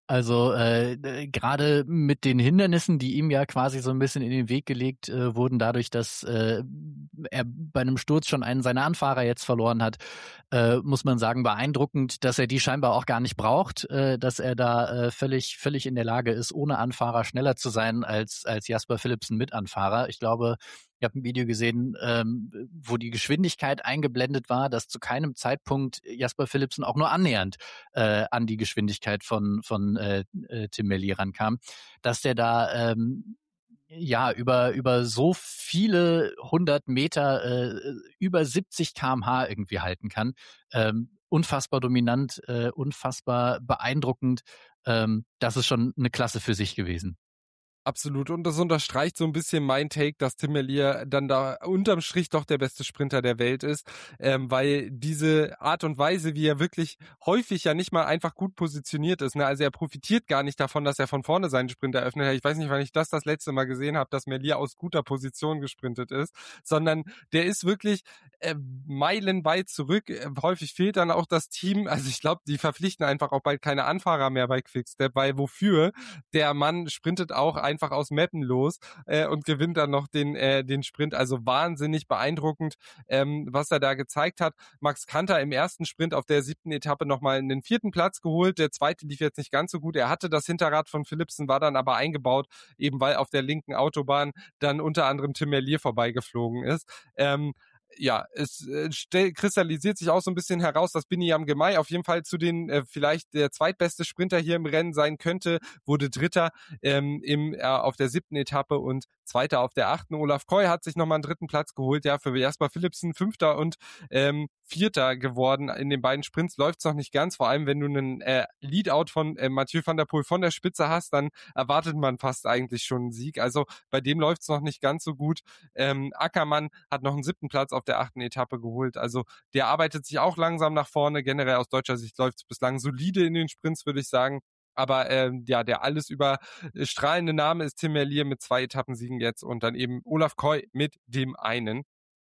S4: Also äh, gerade mit den Hindernissen, die ihm ja quasi so ein bisschen in den Weg gelegt äh, wurden, dadurch, dass äh, er bei einem Sturz schon einen seiner Anfahrer jetzt verloren hat, äh, muss man sagen, beeindruckend, dass er die scheinbar auch gar nicht braucht, äh, dass er da äh, völlig völlig in der Lage ist, ohne Anfahrer schneller zu sein als als Jasper Philipsen mit Anfahrer. Ich glaube, ich habe ein Video gesehen, ähm, wo die Geschwindigkeit eingeblendet war, dass zu keinem Zeitpunkt Jasper Philipsen auch nur annähernd äh, an die Geschwindigkeit von von äh, äh, Tim Merlier rankam, dass der da ähm, ja über über so viele hundert Meter äh, über siebzig Kilometer pro Stunde irgendwie halten kann. Ähm, unfassbar dominant, äh, unfassbar beeindruckend. Ähm, das ist schon eine Klasse für sich gewesen.
S3: Absolut. Und das unterstreicht so ein bisschen mein Take, dass Tim Merlier dann da unterm Strich doch der beste Sprinter der Welt ist, ähm, weil diese Art und Weise, wie er wirklich häufig ja nicht mal einfach gut positioniert ist, ne? Also er profitiert gar nicht davon, dass er von vorne seinen Sprint eröffnet hat. Ich weiß nicht, wann ich das das letzte Mal gesehen habe, dass Merlier aus guter Position gesprintet ist, sondern der ist wirklich äh, meilenweit zurück. Äh, häufig fehlt dann auch das Team. Also ich glaube, die verpflichten einfach auch bald keine Anfahrer mehr bei Quickstep, weil wofür? Der Mann sprintet auch einfach aus Mappen los äh, und gewinnt dann noch den äh, den Sprint. Also wahnsinnig beeindruckend, ähm, was er da gezeigt hat. Max Kanter im ersten Sprint auf der siebten Etappe nochmal den vierten Platz geholt. Der zweite lief jetzt nicht ganz so gut. Er hatte das Hinterrad von Philipsen, war dann aber eingebaut, eben weil auf der linken Autobahn dann unter anderem Tim Merlier vorbeigeflogen ist. Ähm, ja, es äh, stell, kristallisiert sich auch so ein bisschen heraus, dass Binyam Girmay auf jeden Fall zu den äh, vielleicht der zweitbeste Sprinter hier im Rennen sein könnte, wurde Dritter ähm, im äh, auf der siebten Etappe und Zweiter auf der achten. Olaf Koy hat sich nochmal einen dritten Platz geholt, ja, für Jasper Philipsen Fünfter und ähm, Vierter geworden. In den beiden Sprints läuft's noch nicht ganz, vor allem wenn du einen äh, Leadout von äh, Mathieu van der Poel von der Spitze hast, dann erwartet man fast eigentlich schon einen Sieg. Also bei dem läuft's noch nicht ganz so gut. Ähm, Ackermann hat noch einen siebten Platz auf der achten Etappe geholt. Also der arbeitet sich auch langsam nach vorne. Generell aus deutscher Sicht läuft's bislang solide in den Sprints, würde ich sagen. Aber ähm, ja, der alles überstrahlende Name ist Tim Merlier mit zwei Etappensiegen jetzt und dann eben Olaf Koy mit dem einen.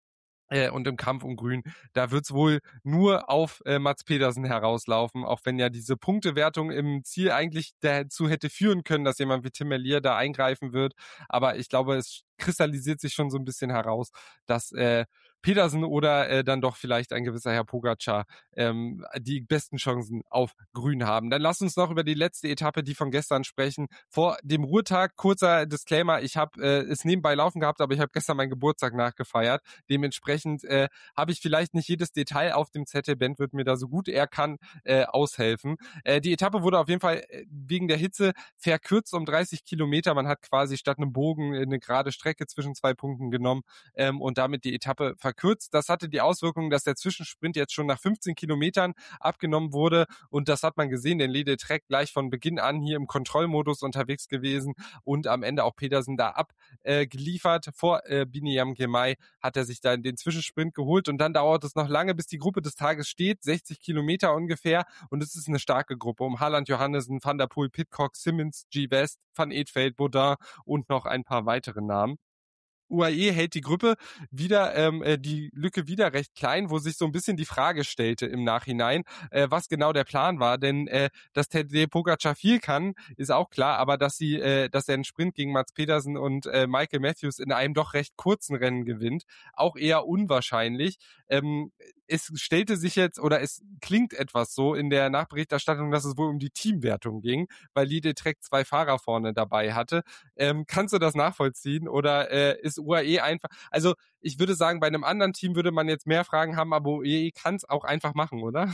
S3: Äh, und im Kampf um Grün, da wird's wohl nur auf äh, Mads Pedersen herauslaufen, auch wenn ja diese Punktewertung im Ziel eigentlich dazu hätte führen können, dass jemand wie Tim Merlier da eingreifen wird. Aber ich glaube, es kristallisiert sich schon so ein bisschen heraus, dass äh, Pedersen oder äh, dann doch vielleicht ein gewisser Herr Pogacar ähm, die besten Chancen auf Grün haben. Dann lass uns noch über die letzte Etappe, die von gestern, sprechen. Vor dem Ruhetag, kurzer Disclaimer, ich habe äh, es nebenbei laufen gehabt, aber ich habe gestern meinen Geburtstag nachgefeiert. Dementsprechend äh, habe ich vielleicht nicht jedes Detail auf dem Zettel. Ben wird mir da so gut er kann äh, aushelfen. Äh, die Etappe wurde auf jeden Fall äh, wegen der Hitze verkürzt um dreißig Kilometer. Man hat quasi statt einem Bogen eine gerade Strecke zwischen zwei Punkten genommen ähm, und damit die Etappe verkürzt. Das hatte die Auswirkung, dass der Zwischensprint jetzt schon nach fünfzehn Kilometern abgenommen wurde und das hat man gesehen, denn Lede Trek gleich von Beginn an hier im Kontrollmodus unterwegs gewesen und am Ende auch Pedersen da abgeliefert. Äh, Vor äh, Binyam Girmay hat er sich da den Zwischensprint geholt und dann dauert es noch lange, bis die Gruppe des Tages steht, sechzig Kilometer ungefähr und es ist eine starke Gruppe um Haaland, Johannessen, Van der Poel, Pidcock, Simmons, G. West, Van Eetveld, Baudin und noch ein paar weitere Namen. U A E hält die Gruppe wieder, ähm, die Lücke wieder recht klein, wo sich so ein bisschen die Frage stellte im Nachhinein, äh, was genau der Plan war, denn äh, dass Tadej Pogacar viel kann, ist auch klar, aber dass sie, äh, dass er einen Sprint gegen Mads Pedersen und äh, Michael Matthews in einem doch recht kurzen Rennen gewinnt, auch eher unwahrscheinlich. Ähm, es stellte sich jetzt, oder es klingt etwas so in der Nachberichterstattung, dass es wohl um die Teamwertung ging, weil Lede Trek zwei Fahrer vorne dabei hatte. Ähm, kannst du das nachvollziehen oder äh, ist U A E einfach, also ich würde sagen, bei einem anderen Team würde man jetzt mehr Fragen haben, aber U A E kann es auch einfach machen, oder?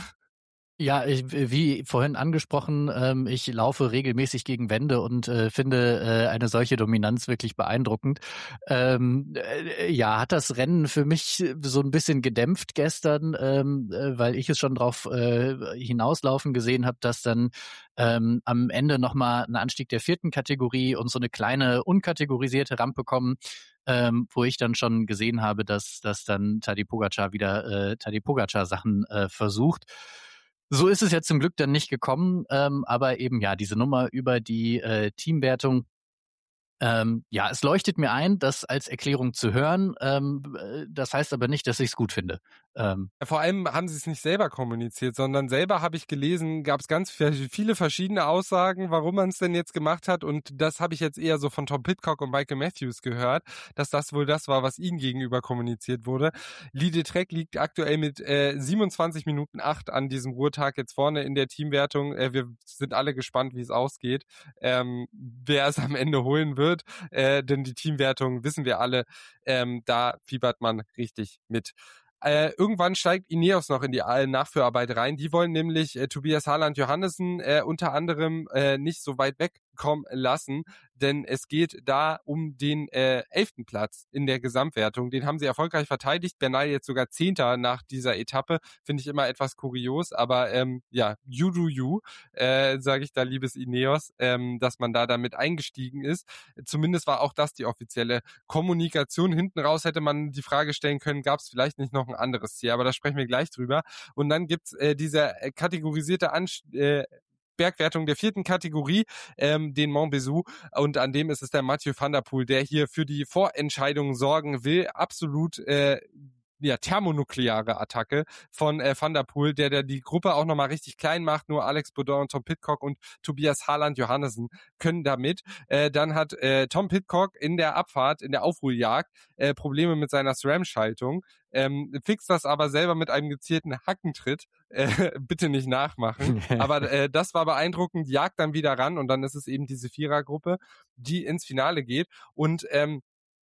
S4: Ja, ich, wie vorhin angesprochen, ähm, ich laufe regelmäßig gegen Wände und äh, finde äh, eine solche Dominanz wirklich beeindruckend. Ähm, äh, ja, hat das Rennen für mich so ein bisschen gedämpft gestern, ähm, äh, weil ich es schon drauf äh, hinauslaufen gesehen habe, dass dann ähm, am Ende nochmal ein Anstieg der vierten Kategorie und so eine kleine unkategorisierte Rampe kommen, ähm, wo ich dann schon gesehen habe, dass, dass dann Tadej Pogacar wieder äh, Tadej Pogacar Sachen äh, versucht. So ist es ja zum Glück dann nicht gekommen, ähm, aber eben ja, diese Nummer über die äh, Teamwertung Ähm, ja, es leuchtet mir ein, das als Erklärung zu hören. Ähm, das heißt aber nicht, dass ich es gut finde. Ähm,
S3: Vor allem haben sie es nicht selber kommuniziert, sondern selber habe ich gelesen, gab es ganz viele verschiedene Aussagen, warum man es denn jetzt gemacht hat. Und das habe ich jetzt eher so von Tom Pidcock und Michael Matthews gehört, dass das wohl das war, was ihnen gegenüber kommuniziert wurde. Lee Trek liegt aktuell mit äh, siebenundzwanzig Minuten acht an diesem Ruhetag jetzt vorne in der Teamwertung. Äh, wir sind alle gespannt, wie es ausgeht, ähm, wer es am Ende holen wird. Äh, denn die Teamwertung, wissen wir alle, ähm, da fiebert man richtig mit. Äh, irgendwann steigt Ineos noch in die Nachführarbeit rein. Die wollen nämlich äh, Tobias Harland Johannessen äh, unter anderem äh, nicht so weit wegkommen lassen, denn es geht da um den äh, elften Platz in der Gesamtwertung. Den haben sie erfolgreich verteidigt. Bernal jetzt sogar Zehnter nach dieser Etappe. Finde ich immer etwas kurios, aber ähm, ja, you do you, äh, sage ich da, liebes Ineos, ähm, dass man da damit eingestiegen ist. Zumindest war auch das die offizielle Kommunikation. Hinten raus hätte man die Frage stellen können, gab es vielleicht nicht noch ein anderes Ziel, aber da sprechen wir gleich drüber. Und dann gibt's äh, diese äh, kategorisierte Anst äh, Bergwertung der vierten Kategorie, ähm, den Mont Ventoux, und an dem ist es der Mathieu van der Poel, der hier für die Vorentscheidung sorgen will. Absolut äh, ja, thermonukleare Attacke von äh, Van der Poel, der, der die Gruppe auch nochmal richtig klein macht. Nur Alex Baudin und Tom Pidcock und Tobias Harland Johannessen können damit. Äh, dann hat äh, Tom Pidcock in der Abfahrt, in der Aufholjagd, äh, Probleme mit seiner SRAM-Schaltung. Ähm, fixt das aber selber mit einem gezielten Hackentritt. Äh, bitte nicht nachmachen. Aber äh, das war beeindruckend, jagt dann wieder ran und dann ist es eben diese Vierergruppe, die ins Finale geht. Und ähm,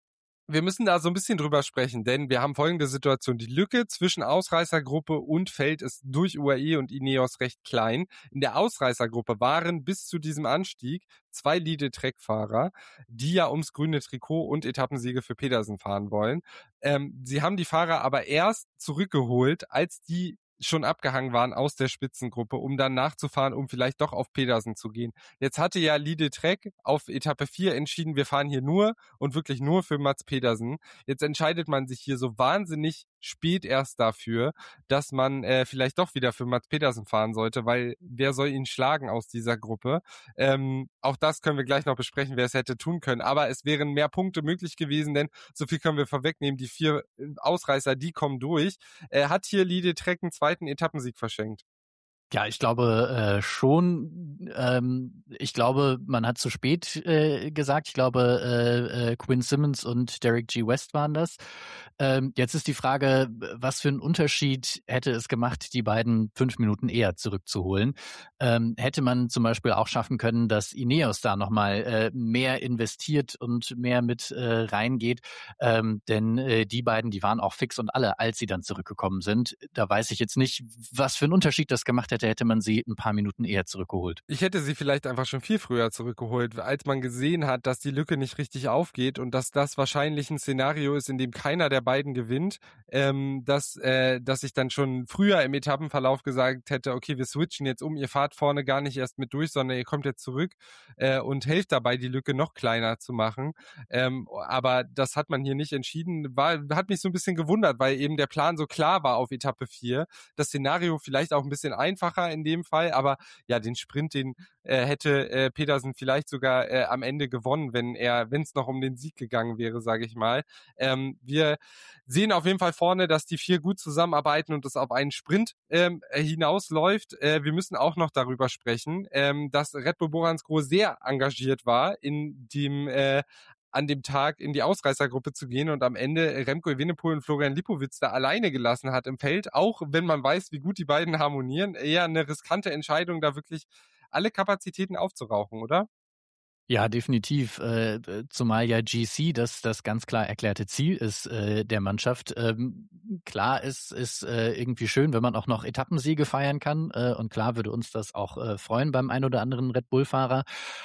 S3: wir müssen da so ein bisschen drüber sprechen, denn wir haben folgende Situation. Die Lücke zwischen Ausreißergruppe und Feld ist durch U A E und Ineos recht klein. In der Ausreißergruppe waren bis zu diesem Anstieg zwei Lead-Trek-Fahrer, die ja ums grüne Trikot und Etappensiege für Pedersen fahren wollen. Ähm, sie haben die Fahrer aber erst zurückgeholt, als die schon abgehangen waren aus der Spitzengruppe, um dann nachzufahren, um vielleicht doch auf Pedersen zu gehen. Jetzt hatte ja Lee Trek auf Etappe vier entschieden, wir fahren hier nur und wirklich nur für Mats Pedersen. Jetzt entscheidet man sich hier so wahnsinnig spät erst dafür, dass man äh, vielleicht doch wieder für Mats Pedersen fahren sollte, weil wer soll ihn schlagen aus dieser Gruppe? Ähm, auch das können wir gleich noch besprechen, wer es hätte tun können. Aber es wären mehr Punkte möglich gewesen, denn so viel können wir vorwegnehmen, die vier Ausreißer, die kommen durch. Äh, hat hier Lee Trek einen zweiten Etappensieg verschenkt?
S4: Ja, ich glaube äh, schon. Ähm, ich glaube, man hat zu spät äh, gesagt. Ich glaube, äh, äh, Quinn Simmons und Derek G. West waren das. Ähm, jetzt ist die Frage, was für einen Unterschied hätte es gemacht, die beiden fünf Minuten eher zurückzuholen? Ähm, hätte man zum Beispiel auch schaffen können, dass Ineos da nochmal äh, mehr investiert und mehr mit äh, reingeht? Ähm, denn äh, die beiden, die waren auch fix und alle, als sie dann zurückgekommen sind. Da weiß ich jetzt nicht, was für einen Unterschied das gemacht hätte, hätte man sie ein paar Minuten eher zurückgeholt.
S3: Ich hätte sie vielleicht einfach schon viel früher zurückgeholt, als man gesehen hat, dass die Lücke nicht richtig aufgeht und dass das wahrscheinlich ein Szenario ist, in dem keiner der beiden gewinnt, ähm, dass, äh, dass ich dann schon früher im Etappenverlauf gesagt hätte, okay, wir switchen jetzt um, ihr fahrt vorne gar nicht erst mit durch, sondern ihr kommt jetzt zurück äh, und helft dabei, die Lücke noch kleiner zu machen. Ähm, aber das hat man hier nicht entschieden, war, hat mich so ein bisschen gewundert, weil eben der Plan so klar war auf Etappe vier. Das Szenario vielleicht auch ein bisschen einfacher in dem Fall, aber ja, den Sprint, den äh, hätte äh, Pedersen vielleicht sogar äh, am Ende gewonnen, wenn er, wenn es noch um den Sieg gegangen wäre, sage ich mal. Ähm, wir sehen auf jeden Fall vorne, dass die vier gut zusammenarbeiten und es auf einen Sprint ähm, hinausläuft. Äh, wir müssen auch noch darüber sprechen, ähm, dass Red Bull Boransgro sehr engagiert war in dem äh, an dem Tag in die Ausreißergruppe zu gehen und am Ende Remco Evenepoel und Florian Lipowitz da alleine gelassen hat im Feld, auch wenn man weiß, wie gut die beiden harmonieren. Eher eine riskante Entscheidung, da wirklich alle Kapazitäten aufzurauchen, oder?
S4: Ja, definitiv. Äh, zumal ja G C das das ganz klar erklärte Ziel ist äh, der Mannschaft. Ähm, klar ist ist äh, irgendwie schön, wenn man auch noch Etappensiege feiern kann. Äh, und klar würde uns das auch äh, freuen beim ein oder anderen Red Bull-Fahrer.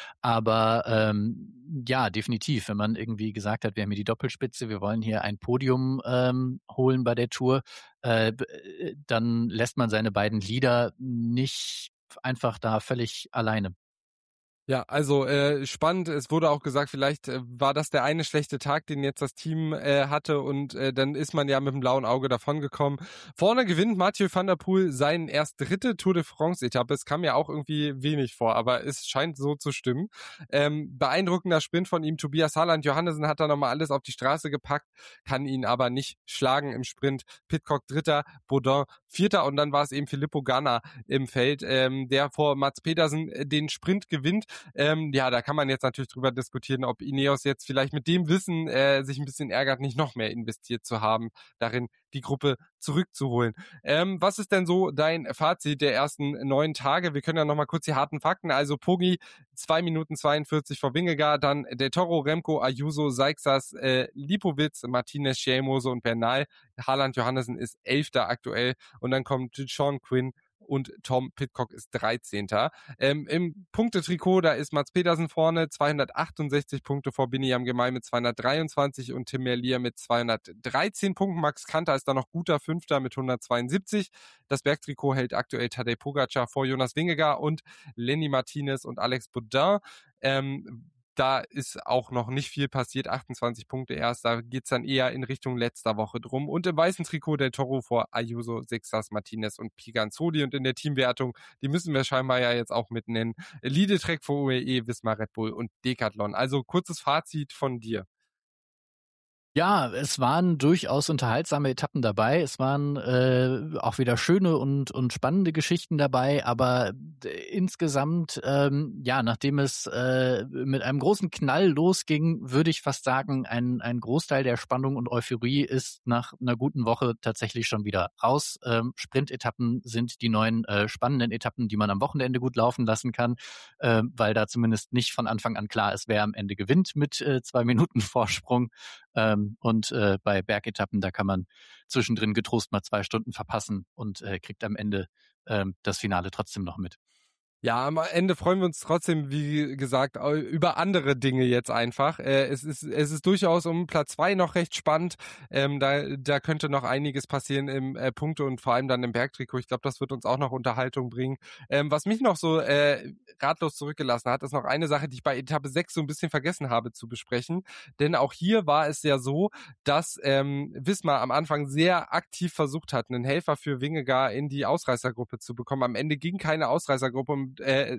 S4: Aber ähm, ja, definitiv, wenn man irgendwie gesagt hat, wir haben hier die Doppelspitze, wir wollen hier ein Podium ähm, holen bei der Tour, äh, dann lässt man seine beiden Leader nicht einfach da völlig alleine.
S3: Ja, also äh, spannend. Es wurde auch gesagt, vielleicht äh, war das der eine schlechte Tag, den jetzt das Team äh, hatte und äh, dann ist man ja mit dem blauen Auge davongekommen. Vorne gewinnt Mathieu van der Poel seinen erst dritte Tour de France-Etappe. Es kam ja auch irgendwie wenig vor, aber es scheint so zu stimmen. Ähm, beeindruckender Sprint von ihm. Tobias Harland Johannessen hat da nochmal alles auf die Straße gepackt, kann ihn aber nicht schlagen im Sprint. Pidcock Dritter, Baudin Vierter und dann war es eben Filippo Ganna im Feld, ähm, der vor Mats Pedersen äh, den Sprint gewinnt. Ähm, ja, da kann man jetzt natürlich drüber diskutieren, ob Ineos jetzt vielleicht mit dem Wissen äh, sich ein bisschen ärgert, nicht noch mehr investiert zu haben, darin die Gruppe zurückzuholen. Ähm, was ist denn so dein Fazit der ersten neun Tage? Wir können ja nochmal kurz die harten Fakten. Also Poggi zwei Minuten zweiundvierzig vor Vingegaard, dann Del Toro, Remco, Ayuso, Seixas, äh, Lipowitz, Martinez, Schiemose und Bernal. Harland Johannessen ist Elfter aktuell und dann kommt Sean Quinn und Tom Pidcock ist dreizehnter Ähm, Im Punktetrikot, da ist Mats Pedersen vorne, zweihundertachtundsechzig Punkte vor Biniam Girmay mit zweihundertdreiundzwanzig und Tim Merlier mit zweihundertdreizehn Punkten. Max Kanter ist da noch guter Fünfter mit hundertzweiundsiebzig. Das Bergtrikot hält aktuell Tadej Pogacar vor Jonas Vingegaard und Lenny Martinez und Alex Baudin. Ähm, Da ist auch noch nicht viel passiert, achtundzwanzig Punkte erst, da geht's dann eher in Richtung letzter Woche drum. Und im weißen Trikot Del Toro vor Ayuso, Sixas, Martinez und Piganzoli. Und in der Teamwertung, die müssen wir scheinbar ja jetzt auch mit nennen, Leadetrek vor U A E, Visma, Red Bull und Decathlon. Also kurzes Fazit von dir.
S4: Ja, es waren durchaus unterhaltsame Etappen dabei. Es waren äh, auch wieder schöne und und spannende Geschichten dabei. Aber d- insgesamt, ähm, ja, nachdem es äh, mit einem großen Knall losging, würde ich fast sagen, ein ein Großteil der Spannung und Euphorie ist nach einer guten Woche tatsächlich schon wieder raus. Ähm, Sprintetappen sind die neuen äh, spannenden Etappen, die man am Wochenende gut laufen lassen kann, äh, weil da zumindest nicht von Anfang an klar ist, wer am Ende gewinnt mit äh, zwei Minuten Vorsprung. Ähm, und äh, bei Bergetappen, da kann man zwischendrin getrost mal zwei Stunden verpassen und äh, kriegt am Ende ähm, das Finale trotzdem noch mit.
S3: Ja, am Ende freuen wir uns trotzdem, wie gesagt, über andere Dinge jetzt einfach. Äh, es ist es ist durchaus um Platz zwei noch recht spannend. Ähm, da da könnte noch einiges passieren im äh, Punkte und vor allem dann im Bergtrikot. Ich glaube, das wird uns auch noch Unterhaltung bringen. Ähm, was mich noch so äh, ratlos zurückgelassen hat, ist noch eine Sache, die ich bei Etappe sechs so ein bisschen vergessen habe zu besprechen. Denn auch hier war es ja so, dass ähm, Visma am Anfang sehr aktiv versucht hat, einen Helfer für Vingegaard in die Ausreißergruppe zu bekommen. Am Ende ging keine Ausreißergruppe und Äh,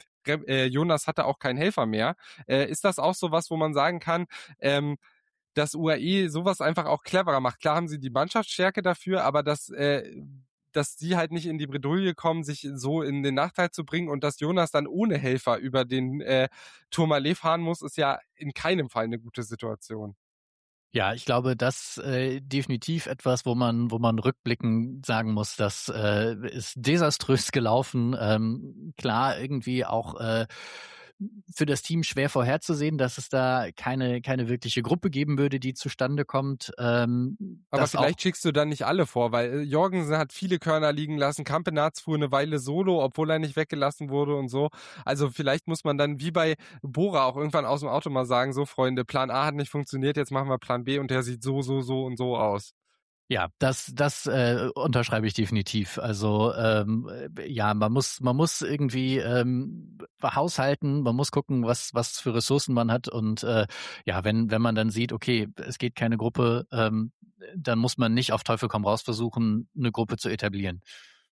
S3: äh, Jonas hatte auch keinen Helfer mehr. Äh, ist das auch so was, wo man sagen kann, ähm, dass U A E sowas einfach auch cleverer macht? Klar haben sie die Mannschaftsstärke dafür, aber dass, äh, dass sie halt nicht in die Bredouille kommen, sich so in den Nachteil zu bringen und dass Jonas dann ohne Helfer über den äh, Tourmalet fahren muss, ist ja in keinem Fall eine gute Situation.
S4: Ja, ich glaube, das äh, definitiv etwas, wo man, wo man rückblickend sagen muss, das äh, ist desaströs gelaufen. Ähm, klar, irgendwie auch äh, für das Team schwer vorherzusehen, dass es da keine keine wirkliche Gruppe geben würde, die zustande kommt. Ähm,
S3: Aber
S4: das
S3: vielleicht
S4: auch
S3: schickst du dann nicht alle vor, weil äh, Jorgensen hat viele Körner liegen lassen, Campenaerts fuhr eine Weile solo, obwohl er nicht weggelassen wurde und so. Also vielleicht muss man dann wie bei Bora auch irgendwann aus dem Auto mal sagen, so Freunde, Plan A hat nicht funktioniert, jetzt machen wir Plan B und der sieht so, so, so und so aus.
S4: Ja, das das äh, unterschreibe ich definitiv. Also ähm, äh, ja, man muss man muss irgendwie ähm, haushalten, man muss gucken, was was für Ressourcen man hat und äh, ja, wenn wenn man dann sieht, okay, es geht keine Gruppe, ähm, dann muss man nicht auf Teufel komm raus versuchen, eine Gruppe zu etablieren.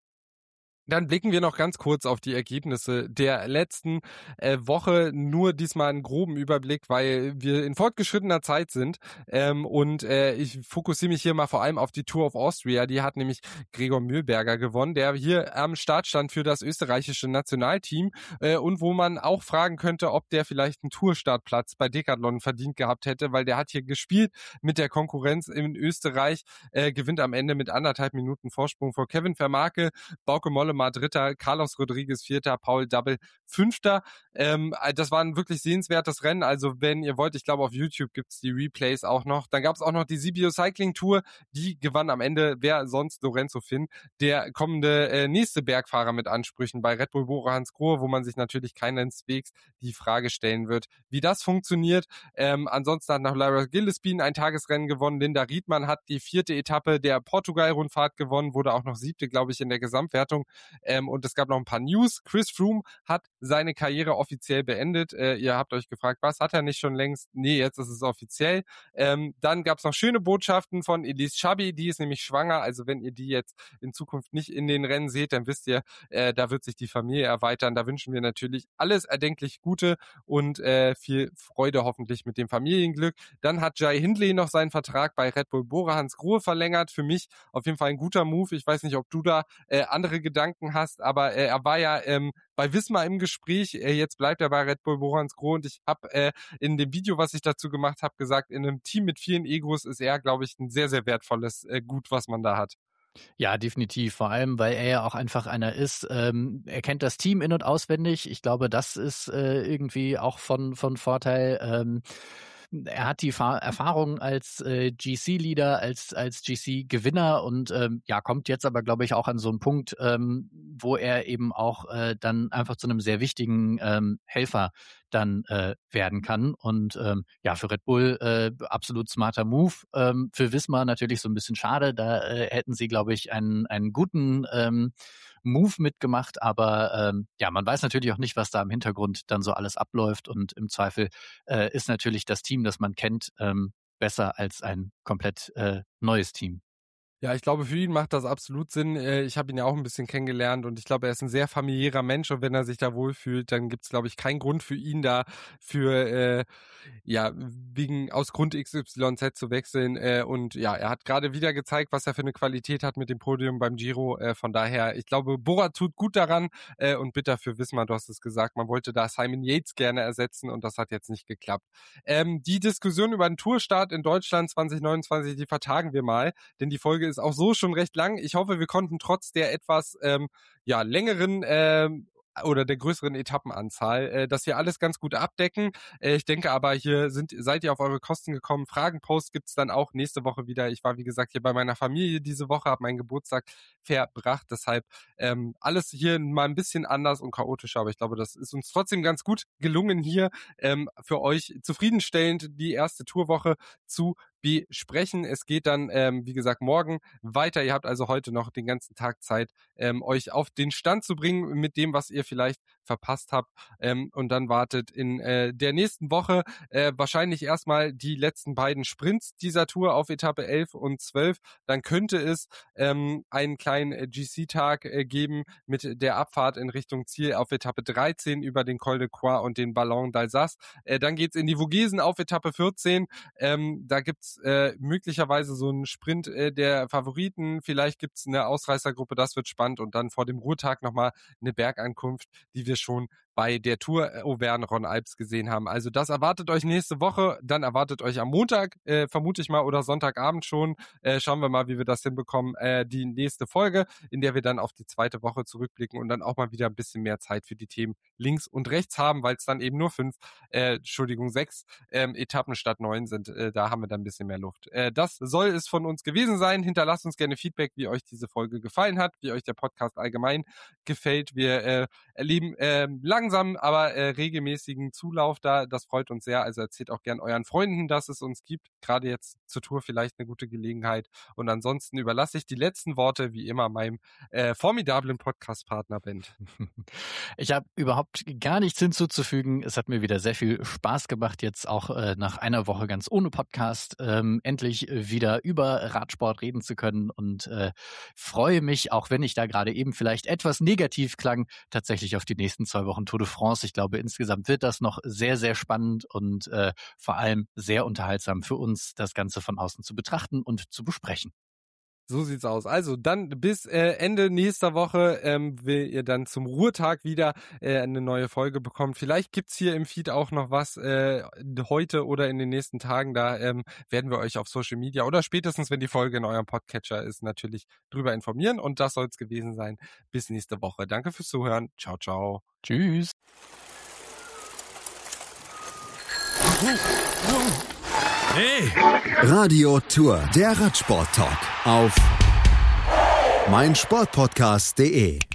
S3: Dann blicken wir noch ganz kurz auf die Ergebnisse der letzten äh, Woche. Nur diesmal einen groben Überblick, weil wir in fortgeschrittener Zeit sind. Ähm, und äh, ich fokussiere mich hier mal vor allem auf die Tour of Austria. Die hat nämlich Gregor Mühlberger gewonnen, der hier am Start stand für das österreichische Nationalteam. Äh, und wo man auch fragen könnte, ob der vielleicht einen Tourstartplatz bei Decathlon verdient gehabt hätte, weil der hat hier gespielt mit der Konkurrenz in Österreich, äh, gewinnt am Ende mit anderthalb Minuten Vorsprung vor Kevin Vermarke, Bauke Mollema Dritter, Carlos Rodriguez Vierter, Paul Double Fünfter. Ähm, das war ein wirklich sehenswertes Rennen. Also wenn ihr wollt, ich glaube auf YouTube gibt's die Replays auch noch. Dann gab's auch noch die Sibio Cycling Tour. Die gewann am Ende, wer sonst, Lorenzo Finn, der kommende äh, nächste Bergfahrer mit Ansprüchen bei Red Bull Bora Hansgrohe, wo man sich natürlich keineswegs die Frage stellen wird, wie das funktioniert. Ähm, ansonsten hat noch Lyra Gillespie ein Tagesrennen gewonnen. Linda Riedmann hat die vierte Etappe der Portugal-Rundfahrt gewonnen, wurde auch noch siebte, glaube ich, in der Gesamtwertung. Ähm, und es gab noch ein paar News. Chris Froome hat seine Karriere offiziell beendet. Äh, ihr habt euch gefragt, was hat er nicht schon längst? Nee, jetzt ist es offiziell. Ähm, dann gab es noch schöne Botschaften von Elise Chabi, die ist nämlich schwanger. Also wenn ihr die jetzt in Zukunft nicht in den Rennen seht, dann wisst ihr, äh, da wird sich die Familie erweitern. Da wünschen wir natürlich alles erdenklich Gute und äh, viel Freude hoffentlich mit dem Familienglück. Dann hat Jai Hindley noch seinen Vertrag bei Red Bull Bora Hansgrohe verlängert. Für mich auf jeden Fall ein guter Move. Ich weiß nicht, ob du da äh, andere Gedanken hast, aber äh, er war ja ähm, bei Wismar im Gespräch. Äh, jetzt bleibt er bei Red Bull Bora Hansgrohe und ich habe äh, in dem Video, was ich dazu gemacht habe, gesagt, in einem Team mit vielen Egos ist er, glaube ich, ein sehr, sehr wertvolles äh, Gut, was man da hat.
S4: Ja, definitiv. Vor allem, weil er ja auch einfach einer ist. Ähm, er kennt das Team in- und auswendig. Ich glaube, das ist äh, irgendwie auch von, von Vorteil. Ähm, er hat die Fa- Erfahrung als äh, G C-Leader, als, als G C-Gewinner und ähm, ja, kommt jetzt aber, glaube ich, auch an so einen Punkt, ähm, wo er eben auch äh, dann einfach zu einem sehr wichtigen ähm, Helfer dann äh, werden kann. Und ähm, ja, für Red Bull äh, absolut smarter Move. Ähm, für Wismar natürlich so ein bisschen schade. Da äh, hätten sie, glaube ich, einen, einen guten ähm, Move mitgemacht. Aber ähm, ja, man weiß natürlich auch nicht, was da im Hintergrund dann so alles abläuft. Und im Zweifel äh, ist natürlich das Team, das man kennt, ähm, besser als ein komplett äh, neues Team.
S3: Ja, ich glaube, für ihn macht das absolut Sinn. Ich habe ihn ja auch ein bisschen kennengelernt und ich glaube, er ist ein sehr familiärer Mensch und wenn er sich da wohlfühlt, dann gibt es, glaube ich, keinen Grund für ihn da für, äh, ja, wegen, aus Grund X Y Z zu wechseln. Äh, und ja, er hat gerade wieder gezeigt, was er für eine Qualität hat mit dem Podium beim Giro. Äh, von daher, ich glaube, Bora tut gut daran äh, und bitter für Wismar, du hast es gesagt, man wollte da Simon Yates gerne ersetzen und das hat jetzt nicht geklappt. Ähm, die Diskussion über den Tourstart in Deutschland zwanzig neunundzwanzig, die vertagen wir mal, denn die Folge ist auch so schon recht lang. Ich hoffe, wir konnten trotz der etwas ähm, ja längeren ähm, oder der größeren Etappenanzahl äh, das hier alles ganz gut abdecken. Äh, ich denke aber, hier sind seid ihr auf eure Kosten gekommen. Fragenpost gibt's dann auch nächste Woche wieder. Ich war, wie gesagt, hier bei meiner Familie diese Woche, habe meinen Geburtstag verbracht. Deshalb ähm, alles hier mal ein bisschen anders und chaotischer, aber ich glaube, das ist uns trotzdem ganz gut gelungen, hier ähm, für euch zufriedenstellend die erste Tourwoche zu besprechen. Es geht dann, ähm, wie gesagt, morgen weiter. Ihr habt also heute noch den ganzen Tag Zeit, ähm, euch auf den Stand zu bringen mit dem, was ihr vielleicht verpasst habt. Ähm, und dann wartet in äh, der nächsten Woche äh, wahrscheinlich erstmal die letzten beiden Sprints dieser Tour auf Etappe elf und zwölf. Dann könnte es ähm, einen kleinen G C-Tag äh, geben mit der Abfahrt in Richtung Ziel auf Etappe dreizehn über den Col de Croix und den Ballon d'Alsace. Äh, dann geht's in die Vogesen auf Etappe vierzehn. Ähm, da gibt's Äh, möglicherweise so ein Sprint äh, der Favoriten, vielleicht gibt's eine Ausreißergruppe, das wird spannend und dann vor dem Ruhetag nochmal eine Bergankunft, die wir schon bei der Tour Auvergne-Rhône-Alpes gesehen haben. Also das erwartet euch nächste Woche, dann erwartet euch am Montag, äh, vermute ich mal, oder Sonntagabend schon, äh, schauen wir mal, wie wir das hinbekommen, äh, die nächste Folge, in der wir dann auf die zweite Woche zurückblicken und dann auch mal wieder ein bisschen mehr Zeit für die Themen links und rechts haben, weil es dann eben nur fünf, äh, Entschuldigung, sechs ähm, Etappen statt neun sind. Äh, da haben wir dann ein bisschen mehr Luft. Äh, das soll es von uns gewesen sein. Hinterlasst uns gerne Feedback, wie euch diese Folge gefallen hat, wie euch der Podcast allgemein gefällt. Wir äh, erleben äh, langsam, aber äh, regelmäßigen Zulauf da. Das freut uns sehr. Also erzählt auch gern euren Freunden, dass es uns gibt. Gerade jetzt zur Tour vielleicht eine gute Gelegenheit. Und ansonsten überlasse ich die letzten Worte wie immer meinem äh, formidablen Podcast-Partner Ben.
S4: Ich habe überhaupt gar nichts hinzuzufügen. Es hat mir wieder sehr viel Spaß gemacht, jetzt auch äh, nach einer Woche ganz ohne Podcast ähm, endlich wieder über Radsport reden zu können und äh, freue mich, auch wenn ich da gerade eben vielleicht etwas negativ klang, tatsächlich auf die nächsten zwei Wochen Tour de France. Ich glaube, insgesamt wird das noch sehr, sehr spannend und äh, vor allem sehr unterhaltsam für uns, das Ganze von außen zu betrachten und zu besprechen.
S3: So sieht's aus. Also dann bis äh, Ende nächster Woche ähm, will ihr dann zum Ruhetag wieder äh, eine neue Folge bekommen. Vielleicht gibt's hier im Feed auch noch was äh, heute oder in den nächsten Tagen. Da ähm, werden wir euch auf Social Media oder spätestens, wenn die Folge in eurem Podcatcher ist, natürlich drüber informieren. Und das soll's gewesen sein. Bis nächste Woche. Danke fürs Zuhören. Ciao, ciao.
S4: Tschüss.
S2: Hey! Radio Tour, der Radsport-Talk auf meinsportpodcast punkt de.